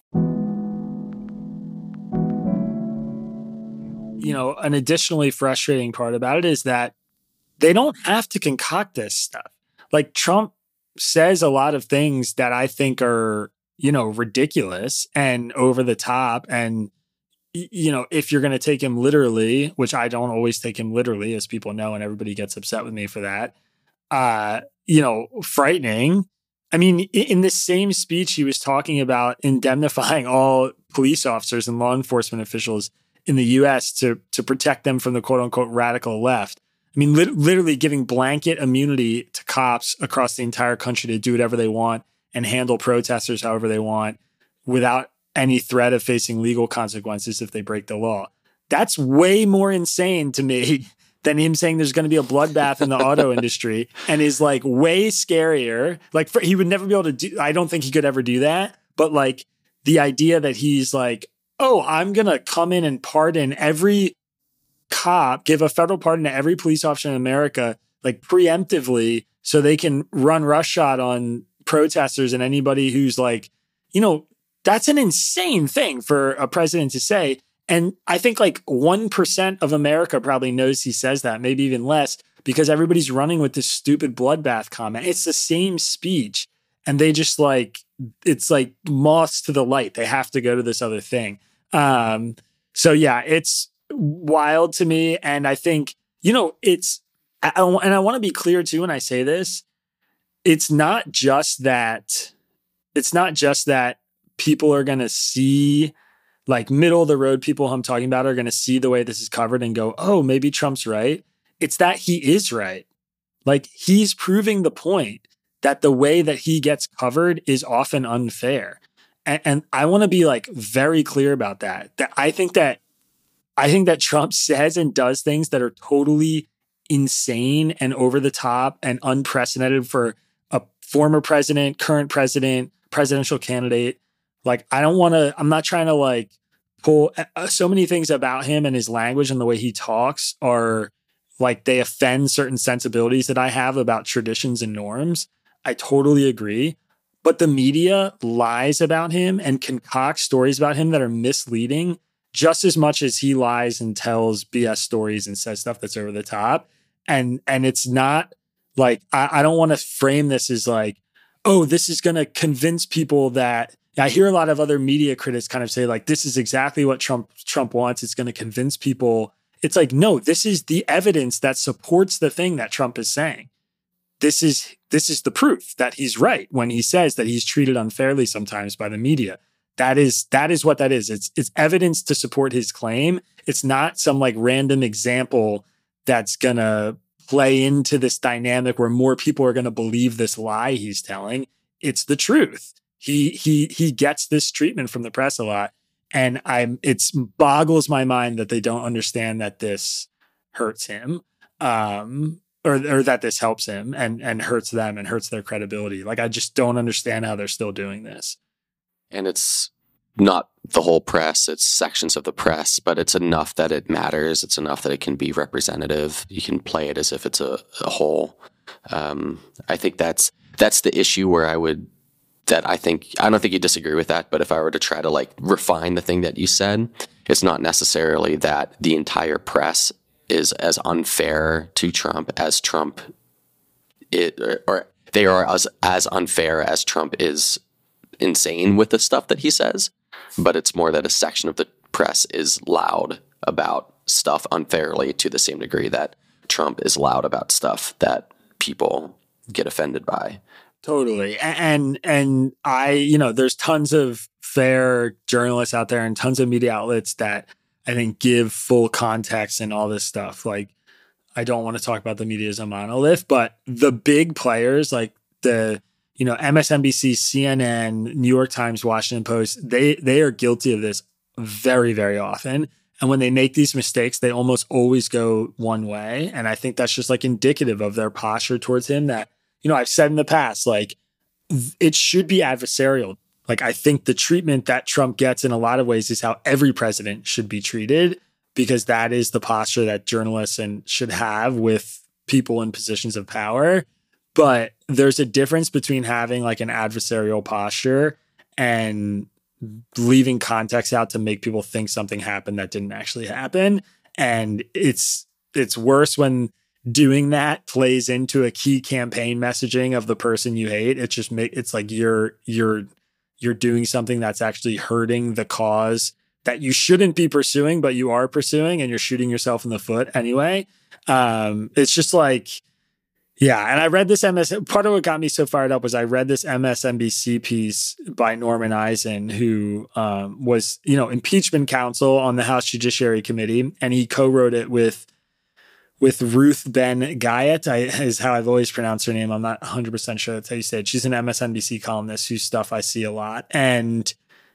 You know, an additionally frustrating part about it is that they don't have to concoct this stuff. Like, Trump says a lot of things that I think are, you know, ridiculous and over the top. And, you know, if you're going to take him literally, which I don't always take him literally, as people know, and everybody gets upset with me for that, you know, frightening. I mean, in the same speech, he was talking about indemnifying all police officers and law enforcement officials in the U.S. to protect them from the quote unquote radical left. I mean, literally giving blanket immunity to cops across the entire country to do whatever they want and handle protesters however they want without any threat of facing legal consequences if they break the law. That's way more insane to me than him saying there's going to be a bloodbath in the auto industry, and is like way scarier. Like he would never be able to do, I don't think he could ever do that. But like the idea that he's like, oh, I'm going to come in and pardon every cop, give a federal pardon to every police officer in America, like preemptively, so they can run roughshod on protesters and anybody who's like, that's an insane thing for a president to say. And I think like 1% of America probably knows he says that, maybe even less, because everybody's running with this stupid bloodbath comment. It's the same speech. And they just like, it's like moths to the light. They have to go to this other thing. So yeah, it's wild to me. And I think, and I want to be clear too when I say this, it's not just that people are going to see, like middle of the road people I'm talking about are going to see the way this is covered and go, oh, maybe Trump's right. It's that he is right. Like he's proving the point that the way that he gets covered is often unfair. And I want to be like very clear about that. That I think that Trump says and does things that are totally insane and over the top and unprecedented for a former president, current president, presidential candidate. Like, I'm not trying to like pull so many things about him and his language and the way he talks are like, they offend certain sensibilities that I have about traditions and norms. I totally agree. But the media lies about him and concocts stories about him that are misleading just as much as he lies and tells BS stories and says stuff that's over the top. And it's not like, I don't want to frame this as like, oh, this is going to convince people that, I hear a lot of other media critics kind of say like, this is exactly what Trump wants. It's going to convince people. It's like, no, this is the evidence that supports the thing that Trump is saying. This is the proof that he's right when he says that he's treated unfairly sometimes by the media. That is what that is. It's evidence to support his claim. It's not some like random example that's going to play into this dynamic where more people are going to believe this lie he's telling. It's the truth. He gets this treatment from the press a lot. And it boggles my mind that they don't understand that this hurts him, or that this helps him and hurts them and hurts their credibility. Like, I just don't understand how they're still doing this. And it's not the whole press, it's sections of the press, but it's enough that it matters. It's enough that it can be representative. You can play it as if it's a whole. I think that's the issue where I don't think you disagree with that, but if I were to try to like refine the thing that you said, it's not necessarily that the entire press is as unfair to Trump as Trump or they are as unfair as Trump is insane with the stuff that he says, but it's more that a section of the press is loud about stuff unfairly to the same degree that Trump is loud about stuff that people get offended by. Totally. And there's tons of fair journalists out there and tons of media outlets that I think give full context and all this stuff. Like, I don't want to talk about the media as a monolith, but the big players like the, MSNBC, CNN, New York Times, Washington Post, they are guilty of this very, very often. And when they make these mistakes, they almost always go one way. And I think that's just like indicative of their posture towards him that, I've said in the past, like, it should be adversarial. Like, I think the treatment that Trump gets in a lot of ways is how every president should be treated, because that is the posture that journalists should have with people in positions of power. But there's a difference between having like an adversarial posture and leaving context out to make people think something happened that didn't actually happen. And it's worse when doing that plays into a key campaign messaging of the person you hate. It's like you're doing something that's actually hurting the cause that you shouldn't be pursuing, but you are pursuing, and you're shooting yourself in the foot anyway. It's just like, Yeah, and I read this part of what got me so fired up was I read this MSNBC piece by Norman Eisen, who was, impeachment counsel on the House Judiciary Committee, and he co-wrote it with Ruth Ben-Ghiat, is how I've always pronounced her name. I'm not 100% sure that's how you say it. She's an MSNBC columnist whose stuff I see a lot. And,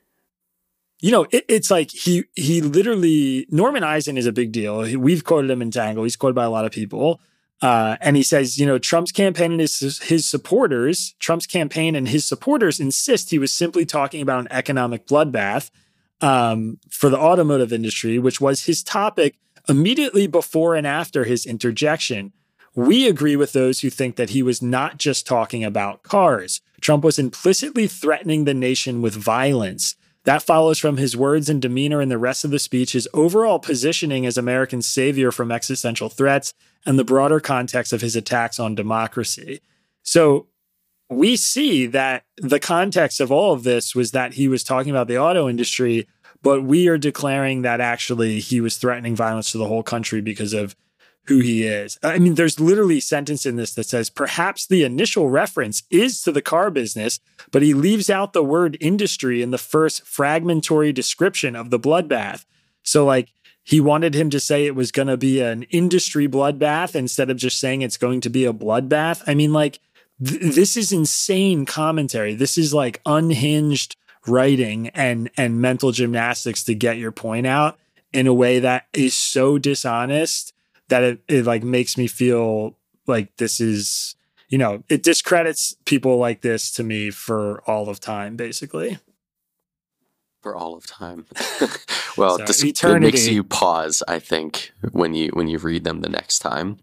it's like he literally, Norman Eisen is a big deal. We've quoted him in Tangle. He's quoted by a lot of people. And he says, Trump's campaign and his supporters insist he was simply talking about an economic bloodbath for the automotive industry, which was his topic immediately before and after his interjection. We agree with those who think that he was not just talking about cars. Trump was implicitly threatening the nation with violence. That follows from his words and demeanor in the rest of the speech, his overall positioning as America's savior from existential threats, and the broader context of his attacks on democracy. So we see that the context of all of this was that he was talking about the auto industry, but we are declaring that actually he was threatening violence to the whole country because of who he is. I mean, there's literally a sentence in this that says, perhaps the initial reference is to the car business, but he leaves out the word industry in the first fragmentary description of the bloodbath. So he wanted him to say it was going to be an industry bloodbath instead of just saying it's going to be a bloodbath. I mean, this is insane commentary. This is unhinged writing and mental gymnastics to get your point out in a way that is so dishonest that it makes me feel like this is, it discredits people like this to me for all of time, basically. For all of time. Well, it makes you pause, I think, when you read them the next time.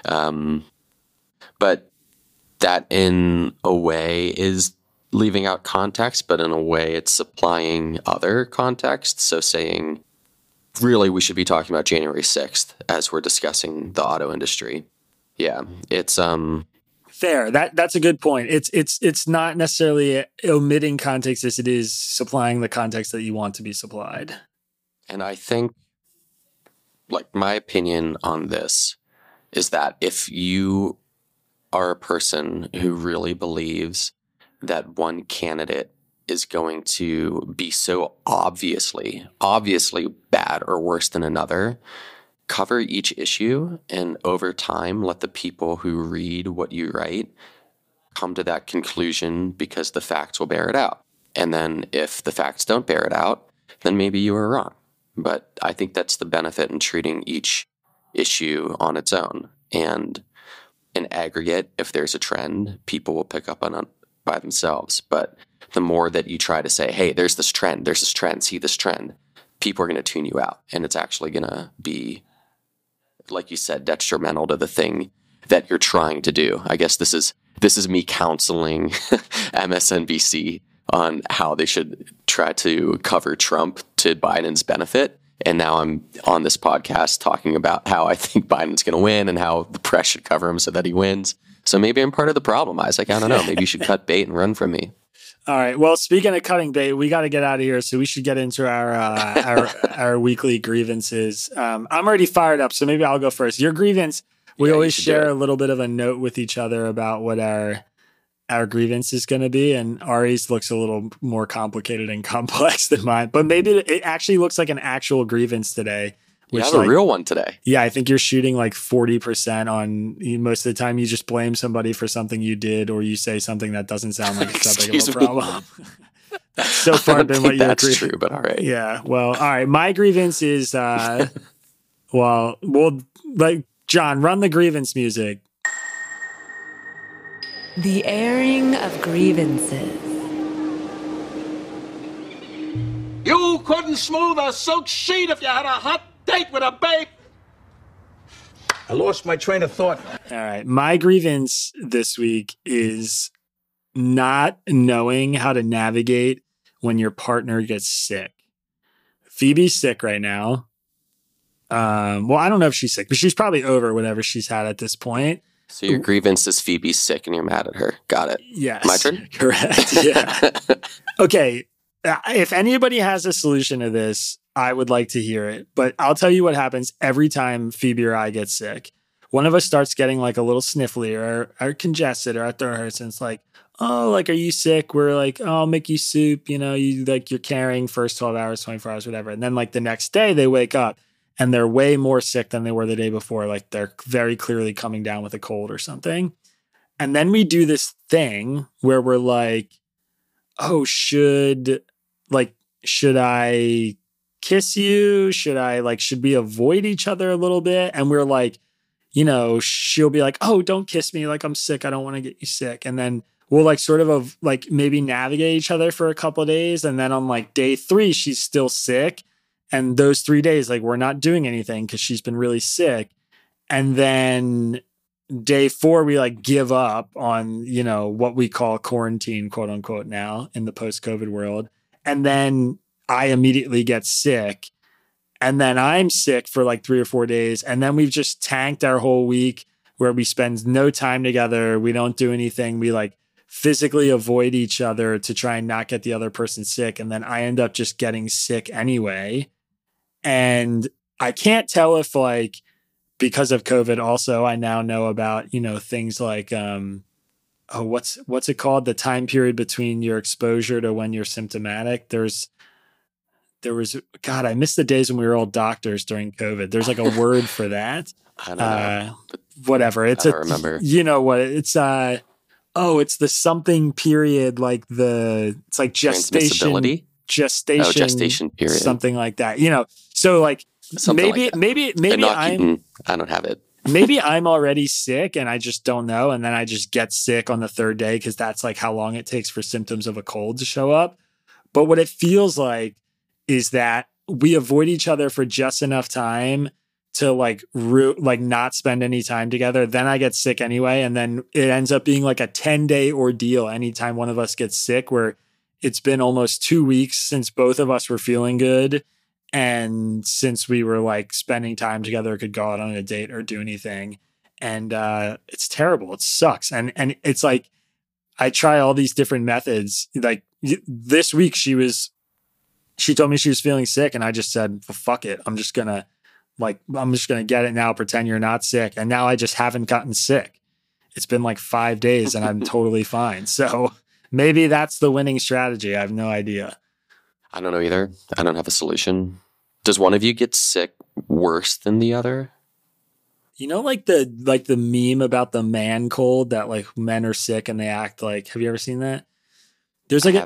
But that in a way is leaving out context, but in a way it's supplying other context. So saying, really, we should be talking about January 6th as we're discussing the auto industry. Yeah, it's fair. That's a good point. It's not necessarily omitting context as it is supplying the context that you want to be supplied. And I think, my opinion on this is that if you are a person who really believes that one candidate is going to be so obviously bad or worse than another, cover each issue, and over time let the people who read what you write come to that conclusion because the facts will bear it out. And then if the facts don't bear it out, then maybe you were wrong. But I think that's the benefit in treating each issue on its own. And in aggregate, if there's a trend, people will pick up on it by themselves. But the more that you try to say, hey, there's this trend, see this trend, people are going to tune you out. And it's actually going to be, like you said, detrimental to the thing that you're trying to do. I guess this is me counseling MSNBC on how they should try to cover Trump to Biden's benefit. And now I'm on this podcast talking about how I think Biden's going to win and how the press should cover him so that he wins. So maybe I'm part of the problem, Isaac. I don't know. Maybe you should cut bait and run from me. All right. Well, speaking of cutting bait, we got to get out of here. So we should get into our weekly grievances. I'm already fired up, so maybe I'll go first. Your grievance, we always share a little bit of a note with each other about what our grievance is going to be. And Ari's looks a little more complicated and complex than mine, but maybe it actually looks like an actual grievance today. You have a real one today. Yeah, I think you're shooting 40% on most of the time. You just blame somebody for something you did, or you say something that doesn't sound like it's that big of a problem. That's so far been what you're That's true, but all right. Yeah. Well, all right. My grievance is, well, John, run the grievance music. The airing of grievances. You couldn't smooth a silk sheet if you had a hot date with a babe. I lost my train of thought. All right. My grievance this week is not knowing how to navigate when your partner gets sick. Phoebe's sick right now. Well, I don't know if she's sick, but she's probably over whatever she's had at this point. So your grievance is Phoebe's sick and you're mad at her. Got it. Yes. My turn? Correct. Yeah. Okay. If anybody has a solution to this, I would like to hear it. But I'll tell you what happens every time Phoebe or I get sick. one of us starts getting like a little sniffly or congested or our throat hurts, and it's like, oh, like, are you sick? We're like, oh, I'll make you soup. You know, you're carrying first 12 hours, 24 hours, whatever. And then like the next day they wake up and they're way more sick than they were the day before. Like they're very clearly coming down with a cold or something. And then we do this thing where we're like, oh, should I kiss you? Should we avoid each other a little bit? And we're like, you know, she'll be like, oh, don't kiss me. Like, I'm sick. I don't want to get you sick. And then we'll like sort of like maybe navigate each other for a couple of days. And then on like day 3, she's still sick. And those 3 days, like, we're not doing anything because she's been really sick. And then day 4, we like give up on, you know, what we call quarantine, quote unquote, now in the post-COVID world. And then I immediately get sick. And then I'm sick for like 3 or 4 days. And then we've just tanked our whole week where we spend no time together. We don't do anything. We like physically avoid each other to try and not get the other person sick. And then I end up just getting sick anyway. And I can't tell if like, because of COVID also, I now know about, you know, things like, what's it called? The time period between your exposure to when you're symptomatic. There was, God, I miss the days when we were all doctors during COVID. There's like a word for that. I don't know. Whatever. It's I don't remember. You know what? It's it's the something period, like it's like gestation period, something like that. You know, so like maybe I don't have it. Maybe I'm already sick and I just don't know, and then I just get sick on the 3rd day because that's like how long it takes for symptoms of a cold to show up. But what it feels like is that we avoid each other for just enough time to like not spend any time together. Then I get sick anyway. And then it ends up being like a 10-day ordeal anytime one of us gets sick, where it's been almost 2 weeks since both of us were feeling good. And since we were like spending time together, could go out on a date or do anything. And it's terrible. It sucks. And it's like, I try all these different methods. Like this week she told me she was feeling sick, and I just said, well, fuck it. I'm just gonna get it now, pretend you're not sick. And now I just haven't gotten sick. It's been like 5 days and I'm totally fine. So maybe that's the winning strategy. I have no idea. I don't know either. I don't have a solution. Does one of you get sick worse than the other? You know, like the meme about the man cold, that like men are sick and they act like, have you ever seen that? There's like,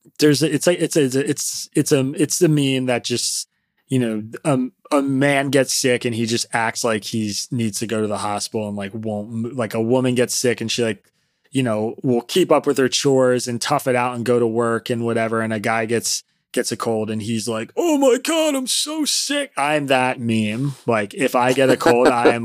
it's a meme that just, you know, a man gets sick and he just acts like he needs to go to the hospital and like won't, like a woman gets sick and she like, you know, will keep up with her chores and tough it out and go to work and whatever. And a guy gets a cold and he's like, oh my God, I'm so sick. I'm that meme. Like if I get a cold, I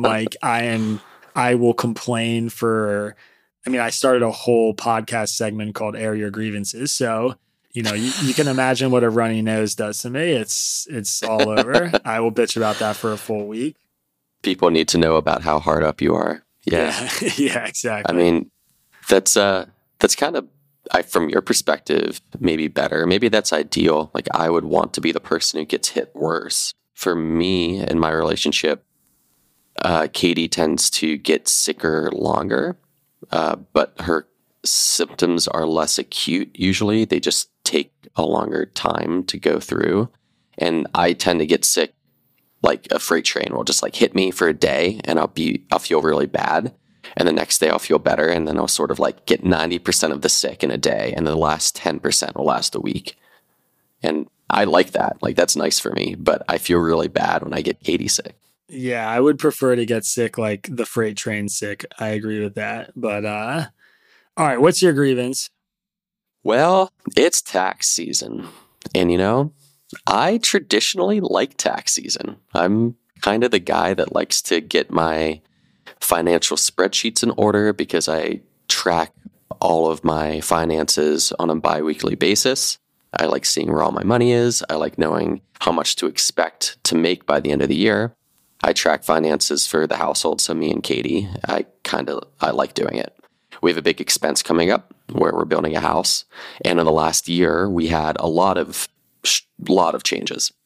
will complain for, I mean, I started a whole podcast segment called Air Your Grievances. So, you know, you can imagine what a runny nose does to me. It's all over. I will bitch about that for a full week. People need to know about how hard up you are. Yeah. Yeah, exactly. I mean, that's kind of, from your perspective, maybe better. Maybe that's ideal. Like I would want to be the person who gets hit worse. For me in my relationship, Katie tends to get sicker longer, but her symptoms are less acute usually. They just take a longer time to go through. And I tend to get sick like a freight train will just like hit me for a day and I'll feel really bad. And the next day I'll feel better. And then I'll sort of like get 90% of the sick in a day. And the last 10% will last a week. And I like that. Like that's nice for me, but I feel really bad when I get Katie sick. Yeah, I would prefer to get sick like the freight train sick. I agree with that. But all right, what's your grievance? Well, it's tax season. And you know, I traditionally like tax season. I'm kind of the guy that likes to get my financial spreadsheets in order because I track all of my finances on a bi-weekly basis. I like seeing where all my money is. I like knowing how much to expect to make by the end of the year. I track finances for the household, so me and Katie, I like doing it. We have a big expense coming up where we're building a house. And in the last year, we had a lot of changes.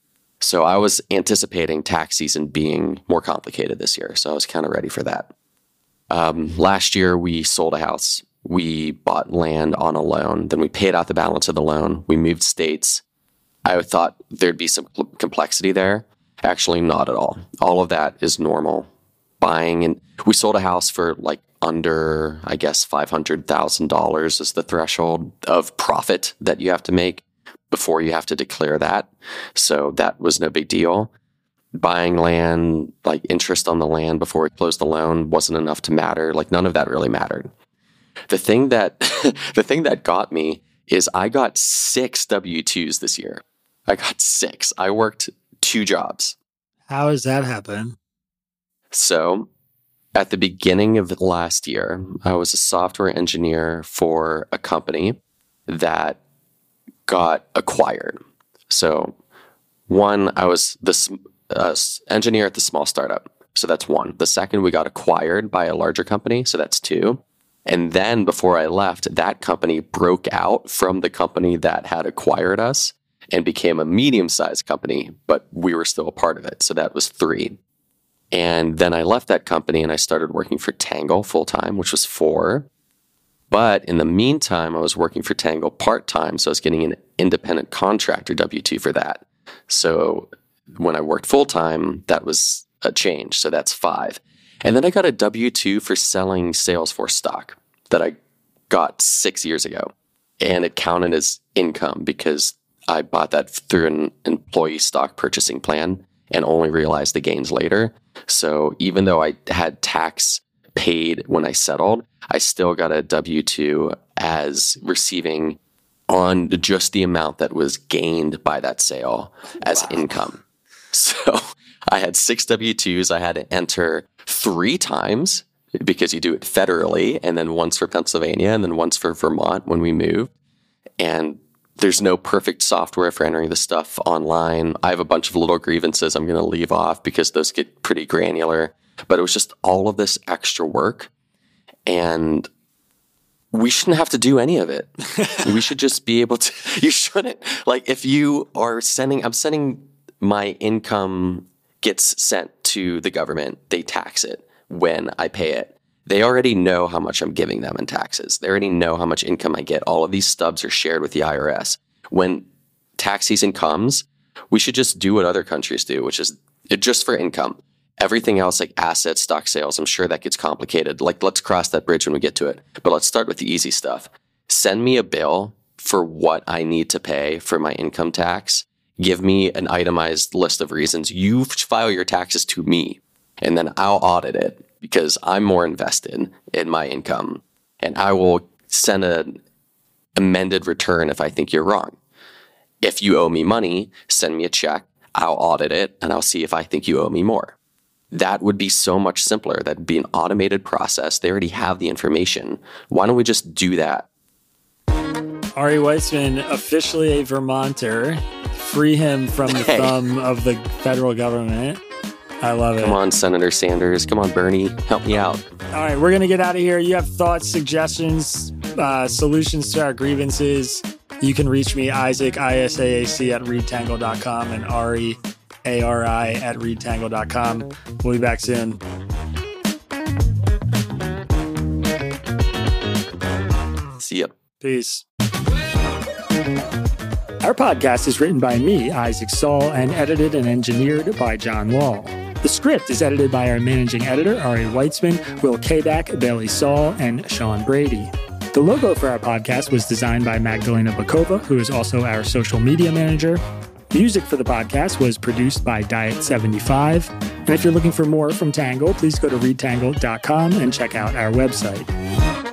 So I was anticipating tax season being more complicated this year. So I was kind of ready for that. Last year, we sold a house. We bought land on a loan. Then we paid out the balance of the loan. We moved states. I thought there'd be some complexity there. Actually, not at all. All of that is normal. Buying, and we sold a house for like under, I guess, $500,000 is the threshold of profit that you have to make before you have to declare that. So that was no big deal. Buying land, like interest on the land before we closed the loan wasn't enough to matter. Like none of that really mattered. The thing that got me is I got 6 W-2s this year. I got 6. I worked 2 jobs. How does that happen? So at the beginning of last year, I was a software engineer for a company that got acquired. So one, I was the engineer at the small startup. So that's 1. The second, we got acquired by a larger company. So that's 2. And then before I left, that company broke out from the company that had acquired us and became a medium-sized company, but we were still a part of it. So that was 3. And then I left that company and I started working for Tangle full-time, which was 4. But in the meantime, I was working for Tangle part-time, so I was getting an independent contractor W-2 for that. So when I worked full-time, that was a change. So that's 5. And then I got a W-2 for selling Salesforce stock that I got 6 years ago. And it counted as income because I bought that through an employee stock purchasing plan and only realized the gains later. So even though I had tax paid when I settled, I still got a W-2 as receiving on just the amount that was gained by that sale as income. So I had 6 W-2s. I had to enter 3 times because you do it federally, and then once for Pennsylvania, and then once for Vermont when we moved. And there's no perfect software for entering the stuff online. I have a bunch of little grievances I'm going to leave off because those get pretty granular. But it was just all of this extra work. And we shouldn't have to do any of it. We should just be able to, you shouldn't. Like if you are I'm sending my income gets sent to the government. They tax it when I pay it. They already know how much I'm giving them in taxes. They already know how much income I get. All of these stubs are shared with the IRS. When tax season comes, we should just do what other countries do, which is just for income. Everything else like assets, stock sales, I'm sure that gets complicated. Like let's cross that bridge when we get to it. But let's start with the easy stuff. Send me a bill for what I need to pay for my income tax. Give me an itemized list of reasons. You file your taxes to me, and then I'll audit it because I'm more invested in my income. And I will send an amended return if I think you're wrong. If you owe me money, send me a check. I'll audit it, and I'll see if I think you owe me more. That would be so much simpler. That'd be an automated process. They already have the information. Why don't we just do that? Ari Weitzman, officially a Vermonter. Free him from the thumb of the federal government. I love it. Come on, Senator Sanders. Come on, Bernie. Help me out. All right, we're going to get out of here. You have thoughts, suggestions, solutions to our grievances. You can reach me, Isaac, ISAAC at readtangle.com and Ari, ARI at readtangle.com. We'll be back soon. See ya. Peace. Our podcast is written by me, Isaac Saul, and edited and engineered by John Wall. The script is edited by our managing editor, Ari Weitzman, Will Kabak, Bailey Saul, and Sean Brady. The logo for our podcast was designed by Magdalena Bakova, who is also our social media manager. Music for the podcast was produced by Diet75. And if you're looking for more from Tangle, please go to readtangle.com and check out our website.